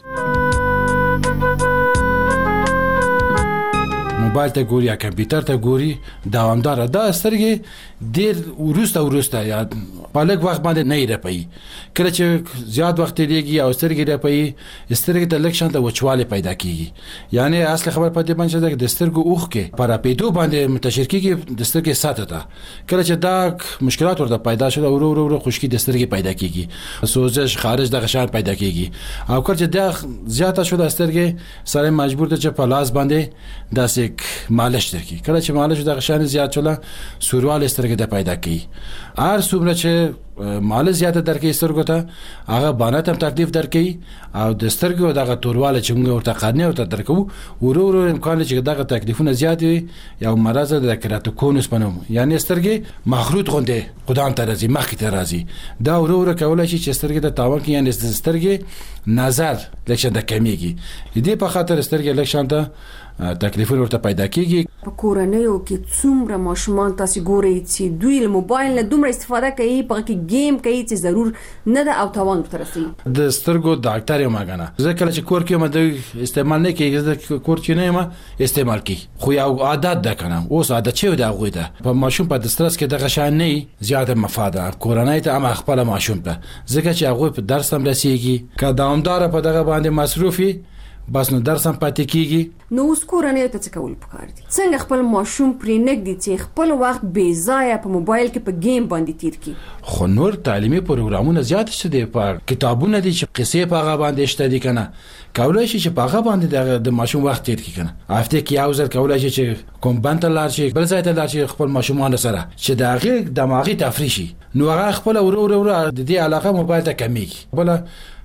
موبایل ته ګوري یا کمپیوټر ته ګوري دوامدار دا سترګې ډیر ورسته یا په لږ وخت باندې نه رپي کله چې زیات وخت لريږي او سترګې رپي سترګې ته لږ شانته وچواله پیدا کیږي یعنی اصل خبر پاتې باندې د سترګو اوخ کې پر پیدو باندې منتشر کیږي د سترګې ساتته کله چې دا مشکلات ورته پیدا شول ورو خشکی د سترګې پیدا کیږي سوزش خارج د غشان پیدا کیږي او کله چې دا زیاته شول سترګې سره مجبور ته چې په لاس باندې داسې مالش درکې کله چې مالش د غشان زیات شول سوروال سترګې د پیدا کی هر څومره چې مال زیاته درکې سترګو ته هغه باندې هم تکلیف درکې او د سترګو دغه تورواله چې موږ ورته قانې ورته درکو ورو امکان چې دغه تکلیفونه زیات وي یا مرز د کراتوکونس پنوم یعنی سترګې مخروط غونډه قدام ته راځي مخ ته راځي دا ورو کولای شي چې سترګې د تاوان کې یعنی سترګې نظر لکه د کمیږي دې په خاطر سترګې لکه شانته تکلیفونه ورته پیدا کیږي په کورنیو کې څومره ماشومان تاسو ګورئ چې دوی له موبایل نه دومره استفاده کوي په کې گیم کوي چې ضرور نه ده او تاوان ترسي د سترګو ډاکټر یې ماګنه ځکه چې کور کې مده استعمال نه کوي د کور کې نه ما استعمال کوي خو یو عادت ده کنه اوس عادت چې دا غوي ده په ماشوم په دسترس کې د غشان نه زیاته مفاده کورنۍ ته هم خپل ماشوم ته ځکه چې هغه په درس هم رسیږي که دوامدار په دغه باندې مصروفي بس نو درس هم پاتې کیږي. نو اوس کورنۍ ته څه کول پکار دي؟ څنګه خپل ماشوم پرې نږدې چې خپل وخت بې ځایه په موبایل کې په گیم باندې تیر کړي؟ خو نور تعلیمي پروګرامونه زیات شته دي، په کتابونه دي چې قصې په هغه باندې شته دي کنه، کولای شي چې په هغه باندې د ماشوم وخت تیر کړي کنه. هفته کې یو ځل کولای شي چې کوم بنت لار شي بل ځای ته لار شي خپل ماشومان سره چې د هغه دماغي تفریح شي، نو هغه خپل ورو د دې علاقه موبایل ته کمیږي. بل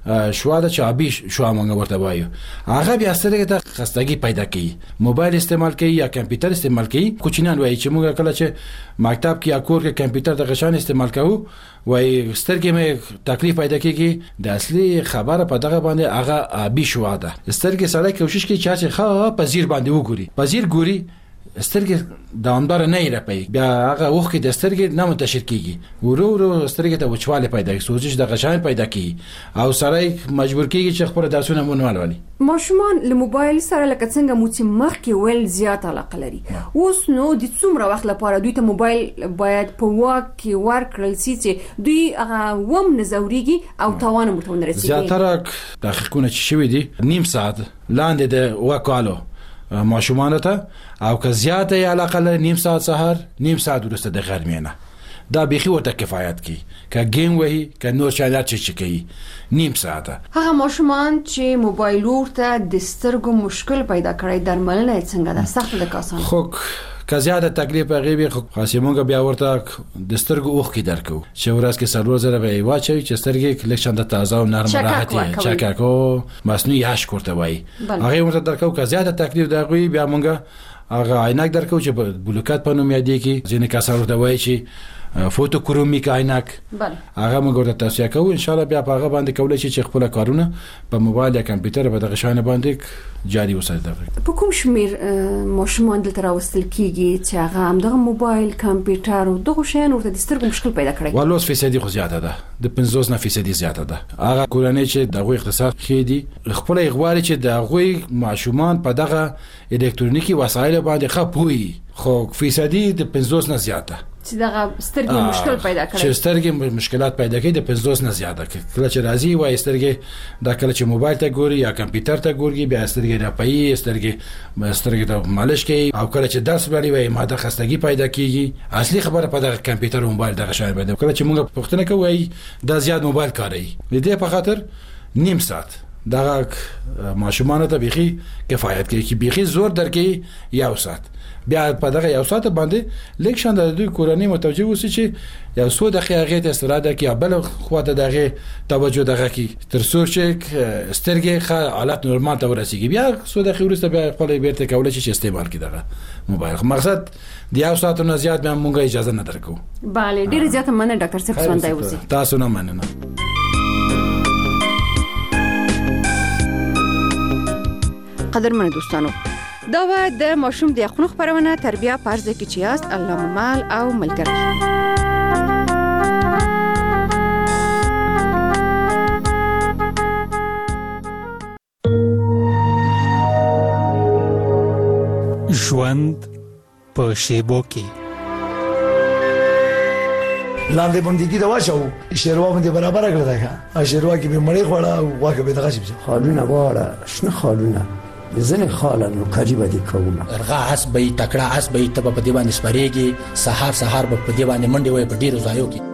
شوا د چابي شوا مونږ ورته وایو، هغه بیا سره د خستګي پیدا کوي، موبایل استعمال کوي یا کمپیوټر استعمال کوي. کوچینان وایي چې موږ کله چې مکتب کې یا کور کې کمپیوټر د غشان استعمال کوو وایي سترګې مې تکلیف پیدا کیږي. د اصلي خبره په دغه باندې هغه ابي شوا ده. سترګې سره کوشش کوي چې ښه په زیر باندې وګوري، په زیر ګوري سترګې دوامدار نه رپي، بیا هغه وخت د سترګې نه منتشر کیږي، ورو سترګې ته وچواله پیدا کیږي، سوزش د غشان پیدا کیږي او سره مجبور کیږي چې خپل درسونه مونږ ولولي. ماشومان له موبایل سره لکه څنګه مو چې مخکې ول زیات علاقه لري، اوس نو د څومره وخت لپاره دوی ته موبایل باید په واک کې ورکړل شي چې دوی هغه وم نزوريږي او توان مو ته ورسیږي؟ زیاتره تحقیقونه چې شوي دي نیم ساعت لاندې د واکالو ماشومان ته او که زیاته علاقه لري نیم ساعت سحر نیم ساعت وروسته د غرمې نه، دا بيخي ورته کفایت کوي. که گیم وهي که نور چالات چې کوي نیم ساعت. هغه ماشومان چې موبایل ورته د سترګو مشکل پیدا کړی درملنه څنګه ده؟ سخت ده کاسان؟ خو که زیاده تکلیف غیبی خو خاصمونګه بیا ورته د سترګو اوخ کې درکو چې ورځ کې سلور زره به واچي چې سترګې کلیکشن د تازه او نرم راحتي چکاکو مصنوعي هاش کوته وای هغه ورته درکو که زیاده تکلیف دغوی بیا مونږه هغه عینک درکو چې بلوکات په نوم یادې کې ځینې کسان ورته وای چې فوتو کرومیک عینک هغه موږ ورته توصیه کوو. ان شاء الله بیا په هغه باندې کولای شي چې خپل کارونه په موبایل یا کمپیوټر په دغه شان باندې جاري وساتي. په کوم شمیر ماشومان دلته راوستل کیږي چې هغه هم دغه موبایل کمپیوټر او دغه شیان ورته د سترګو مشکل پیدا کړي؟ والله 50% خو زیاته ده، د 50% زیاته ده. هغه کورنۍ چې دغه اقتصاد خېدي خپل غواړي چې دغه ماشومان په دغه الکترونیکی وسایل باندې خپوي، خو فیصدي د 50 نه زیاته چې دغه سترګې مشکل پیدا کړي، چې سترګې مشکلات پیدا کوي د 50 نه زیاته. کله چې راځي وای سترګې دا کله چې موبایل ته ګوري یا کمپیوټر ته ګوري بیا سترګې راپي سترګې ته مالش کوي او کله چې درس وړي وای ماده خستګي پیدا کیږي. اصلي خبره په دغه کمپیوټر او موبایل دغه شای باندې کله چې موږ پوښتنه کوي دا زیات موبایل کاروي د دې په خاطر نیم ساعت دغه ماشومان ته بيخي کفایت کوي چې بيخي زور درکې یو ساعت بیا په دغه یو ساعت باندې لیکشن د دوی کورنۍ متوجه وسی چې یو څو دقیقې ته استراحت کوي بل خواته دغه توجه دغه کی تر څو چې سترګې حالت نورمال ته ورسیږي بیا څو دقیقې وروسته بیا خپل بیرته کولای شي استعمال کړي دغه موبایل. مقصد د یو ساعت نه زیات به موږ اجازه نه درکو. bale ډیر زیات مننه ډاکټر صاحب سوندای وسی. تاسو نه مننه. قدرمن دوستانو دا و د ماشوم د خونخ پرونه تربیه پرځ کې چې است الله ممال او ملګری. ژوند په شیبو کې لاندې باندې دا واچو شیروا باندې برابر کړل دا شیروا کې به مړی خوړه او واکه به دغه شي خالونه واړه شنه خالونه ځنه خالانو قریبه دي کومه ارغا اس به تکړه اس به ته په دی باندې سپریږي سحر به په دی باندې منډي وي په ډیرو ځایو کې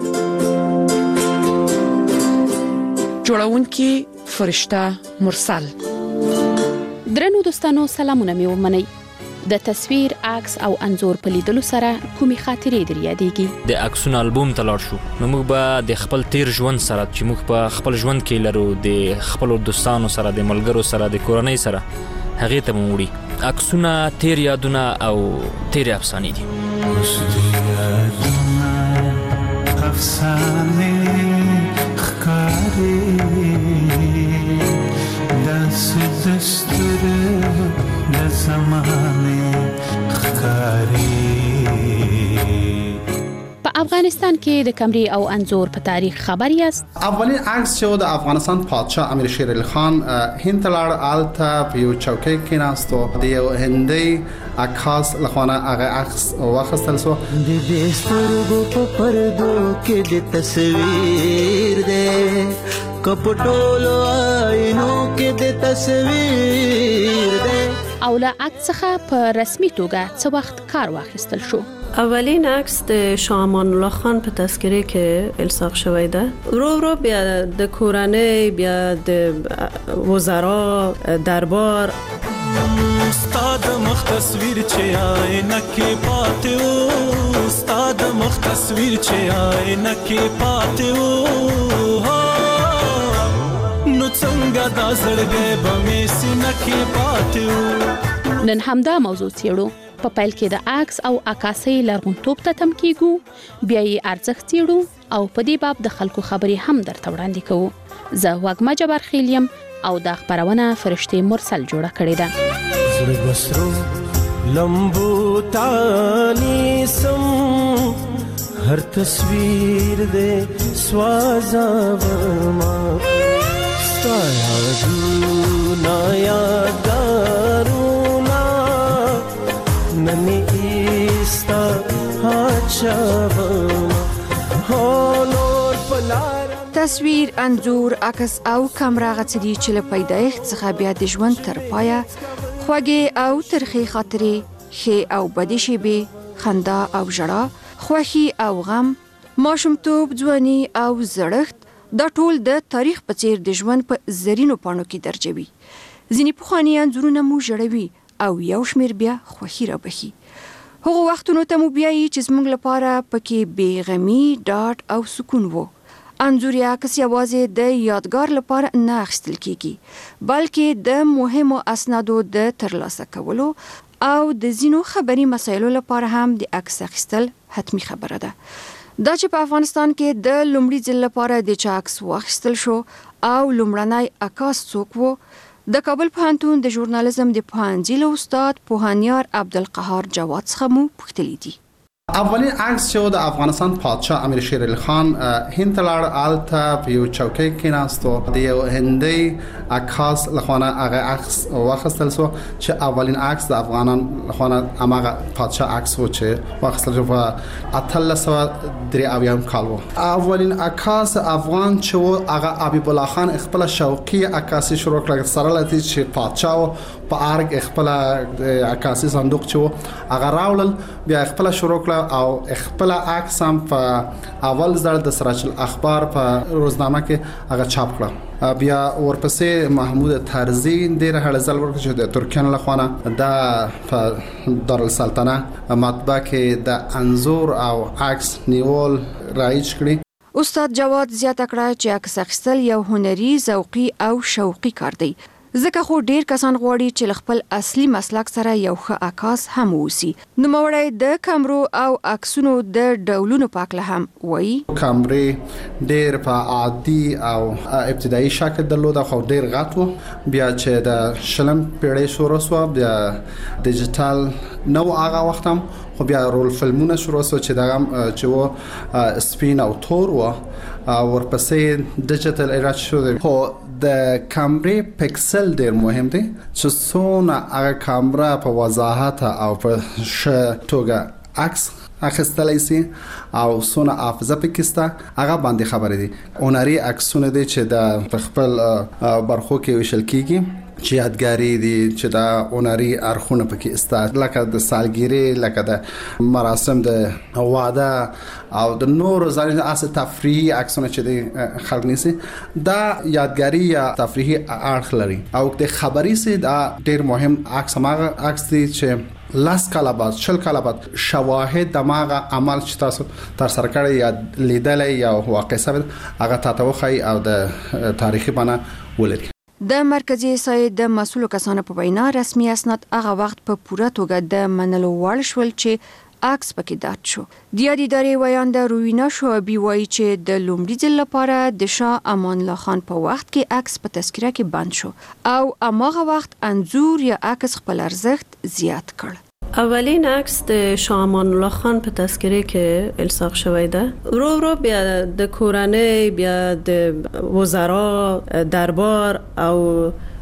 جوړونکي فرشته مرسل. درنو دوستانو سلامونه مې ومنئ. د تصویر عکس او انځور په لیدلو سره کومي خاطرې در یادېږي؟ د عکسونو البوم تلار شو نو موږ به د خپل تیر ژوند سره چې موږ په خپل ژوند کې لرو د خپل دوستانو سره د ملګرو سره د کورنۍ سره هغه ته موړي عکسونه تیر یادونه او تیر افسانې دي. افسانې ښکاري داسې دستور د زمانه ښکاري. په افغانستان کې د کمرې او انځور په تاریخ خبر یاست؟ اولین عکس چې د افغانستان پادشاه امیر شیر علي خان هند لاړ آلته په یو چوکۍ کې ناستو د یو هندي عکاس لخوانه هغه عکس واخیستل شو. د دې سترګو په پردو کې د تصویر دی کپټولو آینو کې د تصویر او له عکس څخه په رسمي توګه څه وخت کار واخیستل شو. اولین عکس د شاه امان الله خان په تذکره کې الصاق شوی ده. رو بیا د کورنۍ، بیا د وزرا، دربار. استاد مخ تصویر چې آینه کې پاتې و، استاد مخ تصویر چې آینه کې پاتې و، نو څنګه دا زړګی به مې سینه کې پاتې و. نن همدا موضوع څیړو. په پیل کې د عکس او عکاسۍ لرغونتوب ته تم کیږو، بیا یې ارزښت څیړو او په دې باب د خلکو خبرې هم درته وړاندې کوو. زه وږمه جبار خیلیم او دا خبرونه فرشته مرسل جوړه کړې ده. زړه بسرو لمبو تانی سم، هر تصویر دې سوازاوما، ستا یادونه یادګارونه ننی ایستا هاچاوما، هونور پلار. تصویر، انځور، عکس او کامرا غڅدي چې له پیدایښت څخه بیا د ژوند تر پایه خوږې او ترخې خاطرې، ښې او بدې شیبې، خندا او ژړا، خوښي او غم، ماشومتوب، ځواني او زړښت، دا ټول د تاریخ په څیر د ژوند په زرینو پاڼو کې درجوي. ځینې پخواني انځورونه مو ژړوي او یو شمیر بیا خوښي رابخي. هغو وختونو ته مو بیایي چې زموږ لپاره پکې بېغمي، ډاډ او سکون وو. انځور یا عکس یوازې د یادګار لپاره نه اخیستل کیږي، بلکې د مهمو اسنادو د ترلاسه کولو او د ځینو خبري مسایلو لپاره هم د عکس اخیستل حتمی خبره ده. دا چې په افغانستان کې د لومړي ځل لپاره د چا عکس واخیستل شو او لومړنی عکاس څوک وو، د کابل پوهنتون د ژورنالیزم د پوهنځي له استاد پوهنیار عبدالقهار جواد څخه مو پوښتلي دي. اولین عکس چې د افغانستان پادشاه امیر شیر علي خان هند ته لاړ، هلته په یو چوکۍ کېناستو، د یو هندي عکاس لخوا هغه عکس واخیستل شو چې اولین عکس د افغانان لخوا هغه پادشاه عکس و چې واخیستل شو په 1883 کال و. اولین عکاس افغان چې و هغه حبیب الله خان خپل شوقي عکاسي شروع کړ، سره لته چې پادشاه په ارګ خپل عکاسي صندوق چې و هغه راولل، بیا خپل شروع کړ او خپل عکس هم په اول ځل د سراج الاخبار په روزنامه کې هغه چاپ کړ. بیا ورپسې محمود طرزي ډېر هړ ځل ورکړ چې د ترکیان لخوا دا په دارالسلطنه مطبعه کې د انځور او عکس نیول رایج کړی. استاد جواد زیاته کړه چې عکس اخیستل یو هنري، ذوقي او شوقي کار دی، ځکه خو ډیر کسان غواړي چې خپل اصلي مسلک سره یو ښه عکاس هم ووسی. نوموړی د کامرو او عکسونو د ډولونو په اړه هم وایي. کامرې ډیر په عادي او ابتدایي شکل درلود، خو ډیر غټ و. بیا چې د شلم پیړۍ شروع شو، بیا ډیجیټل نو هغه وخت هم، خو بیا رول فلمونه شروع شو چې دا چې و سپین او تور و. ورپسې ډیجیټل ایرا شو. خو د کامرې پکسل ډیر مهم دی چې څونه هغه کامرا په وضاحت او په ښه توګه عکس اخیستلای شي او څونه حافظه پکستا هغه باندې خبرې دي. هنري عکسونه دي چې د خپل برخو کې وشل کیږي، چې یادګاری دي، چې دا هنري ارخونه پکې استاد، لکه د سالګری، لکه د مراسم د واده او د نور ځانګړي اساس تفریحي عکسونه چې د خلک نيسي، دا یادګاری یا تفریحي اړخ لري. او د خبري سي دا ډیر مهم عکس ماغه عکس دي چې لاس کاله بعد شل کاله بعد شواهد دماغه عمل چې تاسو تر سره کړی یا لیدلې یا واقع ثابت هغه تاسو خو او د تاریخي بنا ولري. د مرکزی سایه د مسؤل کسانو په وینا رسمي اسناد هغه وخت په پوره توګه د منلو وړ شول چې عکس پکې درد شو. د ادارې ویانده روینا شعبی وایي چې د لومړي ځل لپاره د شاه امان الله خان په وخت کې عکس په تذکره کې بند شو او هغه وخت انځور یا عکس خپل ارزښت زیات کړ. اولین عکس د شاه امان الله خان په تذکره کې الصاق شوی ده. رو بیا د کورنۍ، بیا د وزرا، دربار او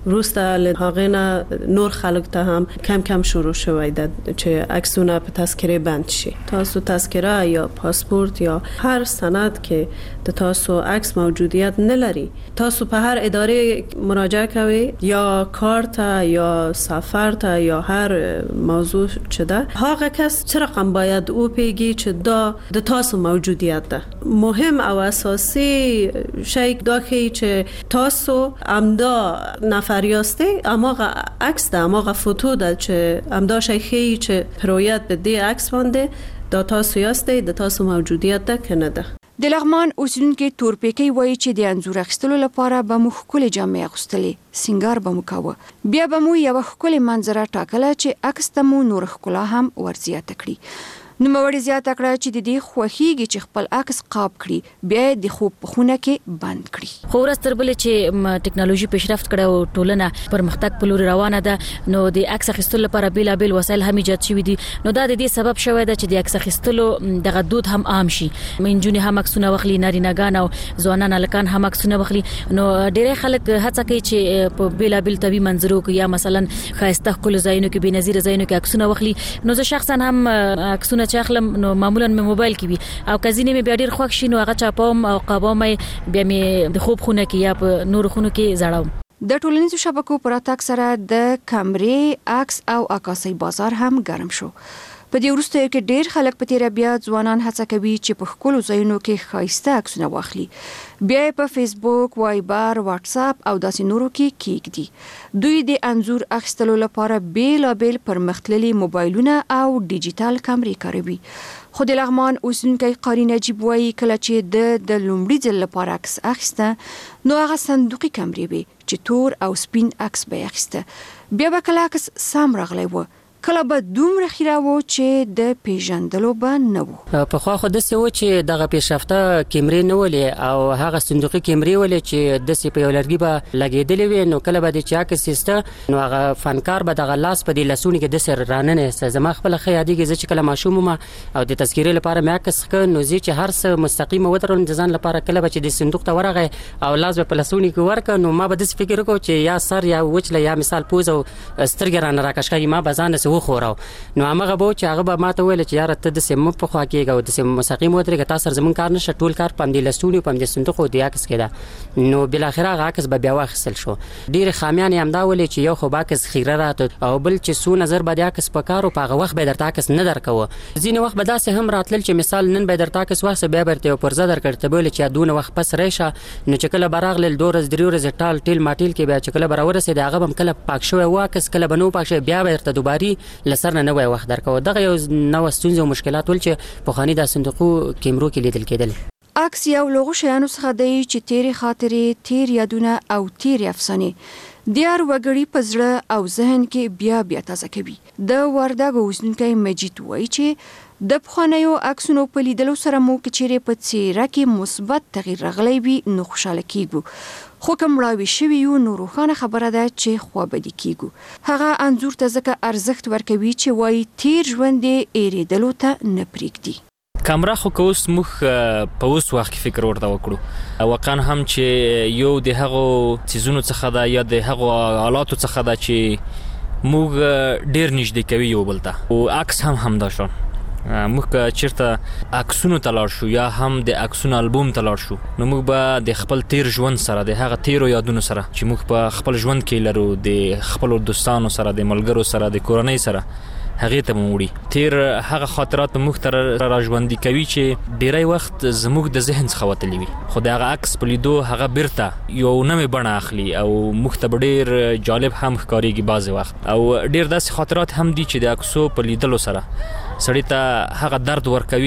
روسته له هغه نه نور خلک ته هم کم کم شروع شوی ده چې عکسونه په تذکره بند شي. تاسو تذکره یا پاسپورت یا هر سند که د تاسو عکس موجودیت نلري، تاسو په هر اداره مراجعه کوي یا کارت یا سفر ته یا هر موضوع چده، هغه کس چه رقم باید او پیگی چې دا د تاسو موجودیت ده. مهم او اساسی شی دا که تاسو امدا نفریاسته اماغه عکس ده، اماغه فوتو ده چې امدا شی خی چې پرویت به دی عکس بانده دا تاسو یاسته، د تاسو موجودیت ده که نه ده. د لغمان اوسیدونکو تورپیکی وایي چې د انځور اخیستلو لپاره به مو ښکلې جامې اغوستلې، سینګار به مو کاوه، بیا به مو یوه ښکلې منظره ټاکله چې عکس ته مو نور ښکلا هم ورزیاته کړي. نوموړې زیاته کړه چې د دې خوښیږي چې خپل عکس قاب کړي، بیا د خوب په خونه کې بند کړي. خو ورځ تر بلې چې ټکنالوژي پیشرفت کړه او ټولنه پرمختګ په لور روانه ده، نو د عکس اخیستلو لپاره بیلابل وسایل هم ایجاد شوي دي. نو دا د دې سبب شوی ده چې د عکس اخیستلو دغه دود هم عام شي. منجونې هم عکسونه واخلي، نارینه‌ګان او ځوانان هلکان هم عکسونه واخلي. نو ډېری خلک هڅه کوي چې په بیلابل طبي منظرو کې یا مثلا ښایسته ښکلو ځایونو کې بېنظیره ځایونو کې عکسونه واخلي. نو زه شخصا هم عکسونه چې اخلم نو معمولا مې موبایل کې وي او کزینې مې بیا ډېر خوښ شي نو هغه چاپوم او قابوم بیا مې د خوب خونه کې یا په نور خونو کې زړوم. د ټولنیزو شبکو پر اتاک سره د کمرې، عکس او عکاسۍ بازار هم ګرم شو. په دې وروستیو کې ډېر خلک په تیره بیا ځوانان هڅه کوي چې په ښکلو ځایونو کې ښایسته عکسونه واخلي، بیا یې په فیسبوک، وایبر، واتس اپ او داسې نورو کې کیږدي. دوی د انځور اخیستلو لپاره بیلابیل پرمختللي موبایلونه او ډیجیټل کمرې کاروي. خو د لغمان اوسیدونکی قاری نجیب وایي کله چې د لومړي ځل لپاره عکس اخیسته نو هغه صندوقي کمرې وې چې تور او سپین عکس به یې اخیسته، بیا به کله عکس سم راغلی و، کله به دومره خیره و چې د پیژندلو به نه و. پخوا خو داسې و چې دغه پیشرفته کیمرې نه ولې او هغه صندوقي کیمرې ولې چې داسې په یو لرګي به لګېدلې وې، نو کله به د چې عکس ایسته نو هغه فنکار به دغه لاس په دې لاسونو کې داسې راننه ایسته. زما خپله ښه یادېږي زه چې کله ماشوم وم او د تذکرې لپاره مې عکس ښه نو زه چې هر څه مستقیمه ودرولم د ځان لپاره، کله به چې د صندوق ته ورغی او لاس به په لاسونو کې ورکړه نو ما به داسې فکر وکړ چې یا سر یا وچله یا مثال پوز او سترګې رانه راکش کوي، ما به ځان وخوراو. نو هغه به چې هغه به ماته ویل چې یاره ته داسې مه په خوا کېږه او داسې مستقیم ودرېږه، تا سره زموږ کار نشته، ټول کار په همدې لستوني په همدې صندوق او د عکس کې ده. نو بالاخره هغه عکس به بیا واخیستل شو. ډېرې خامیانې همدا ولې چې یو خو به عکس خیره راته او بل چې څو نظر به د عکس په کار و په هغه وخت به درته عکس نه درکوه. ځینې وخت به داسې هم راتلل چې مثال نن به درته عکس واخیسته بیا به درته یو پرزه درکړ، ته به ویلې چې دونه وخت پس رایشه. نو چې کله به راغلل 2 ورځې 3 ورځې ټال ټیل ماټیل کې بیا چې کله به راورسېد هغه به هم کله پاک شوی و عکس، کله به نه و پاک شوی، بیا به درته دوباري له سر نه نوی وخت درکوه. دغه یو نوې ستونزې او مشکلات ول چې پخواني د صندوقو کیمرو کې لیدل کېدل. عکس یو له هغو شیانو څخه دی چې تیرې خاطرې، تیر یادونه او تیرې افسانې د هر وګړي په زړه او ذهن کې بیا بیا تازه کوي. د وردګ اوسیدونکی مجید وایي چې د پخوانیو عکسونو په لیدلو سره مو که چیرې په څېره کې مثبت تغییر راغلی وي نو خوشحاله کیږو، خو که مړاوي شوي یو نو روښانه خبره ده چې خوابدي کیږو. هغه انځور ته ځکه ارزښت ورکوي چې وایي تیر ژوند یې هېرېدلو ته نه پرېږدي. کامرا خو که اوس موږ په اوس وخت کې فکر ورته وکړو واقعا هم چې یو د هغو څیزونو څخه ده یا د هغو آلاتو څخه ده چې موږ ډېر نږدې کوي یو بل ته. او عکس هم همدا شو، موږ که چیرته عکسونو ته لاړ شو یا هم د عکسونو البوم ته لاړ شو نو موږ به د خپل تیر ژوند سره، د هغه تیرو یادونو سره چې موږ په خپل ژوند کې لرو، د خپل دوستانو سره، د ملګرو سره، د کورنۍ سره، هغه ته موړي تیر هغه خاطرات موږ ته راژوندي کوي چې ډیری وخت زموږ د ذهن څخه وتلی وي، خو د هغه عکس په لیدو هغه بیرته یو نوې بڼه اخلي او موږ ته ډیر جالب هم ښکارېږي بعضې وخت. او ډیر داسې خاطرات هم دي چې د عکسو په لیدلو سره سړی ته هغه درد ورکوي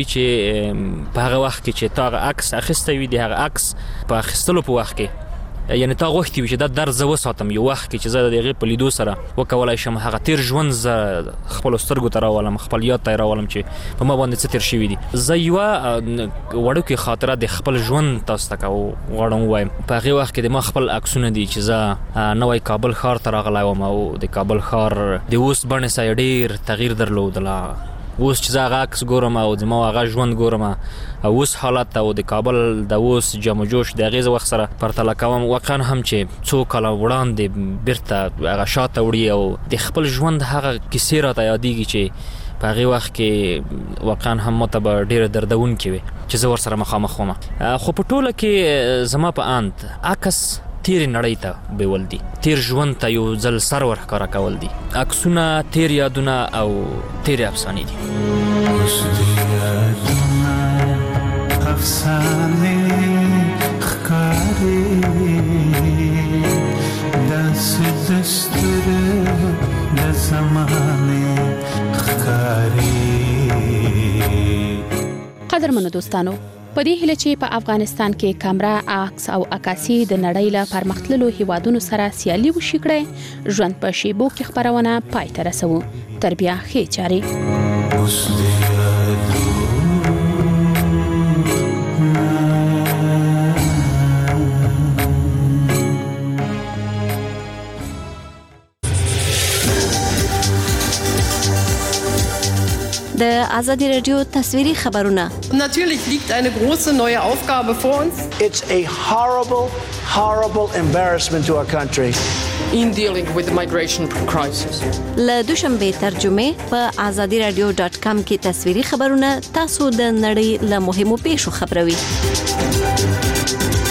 چې په هغه وخت کې چې تا هغه عکس اخیستی وي، د هغه عکس په اخیستلو په وخت کې یعنی تا غوښتي وي چې دا درد زه وساتم یو وخت کې چې زه د هغې په لیدو سره وکولی شم هغه تیر ژوند زه خپلو سترګو ته راولم، خپل یاد ته یې راولم چې په ما باندې څه تیر شوي دي. زه یوه وړوکې خاطره د خپل ژوند تاسو ته غواړم ووایم. په هغې وخت کې د ما خپل عکسونه دي چې زه نوی کابل ښار ته راغلی وم او د کابل ښار د اوس بڼې سره ډېر تغییر درلودله. اوس چې زه عکس ګورم او زما هغه ژوند ګورم او اوس حالت او د کابل د اوس جمع جوش د غیز وخت سره پرتله کوم واقعا هم چې څو کال وړاندې بیرته هغه شاته وړي او د خپل ژوند هغه کیسې راته یادېږي چې په هغه وخت کې واقعا هم متبه ډیر دردون کې وي چې زه ورسره مخامخ وم خو په ټوله کې زما په اند عکس تیر نړۍ ته بیول دي تیر ژوند ته یو ځل سر ورښکاره کول دي عکسونه تیر یادونه او تیر افسانې دي افسانې ښکاري داسې دستور د زمانې ښکاري. قدرمنو دوستانو، په دې هیله چې په افغانستان کې کیمرا، عکس او عکاسي د نړۍ له پرمختللو هیوادونو سره سیالي وشي کړي، ژوند په شیبو کې خبرونه پای ته رسوو. تر بیا ښې چارې. د آزادی رادیو تصویری خبرونه. Natürlich liegt eine große neue Aufgabe vor uns. It's a horrible embarrassment to our country. In dealing with the migration crisis. له دوشنبه ترجمه په azadiradio.com کې تصویری خبرونه تاسو د نړۍ له مهمو پیښو خبروي.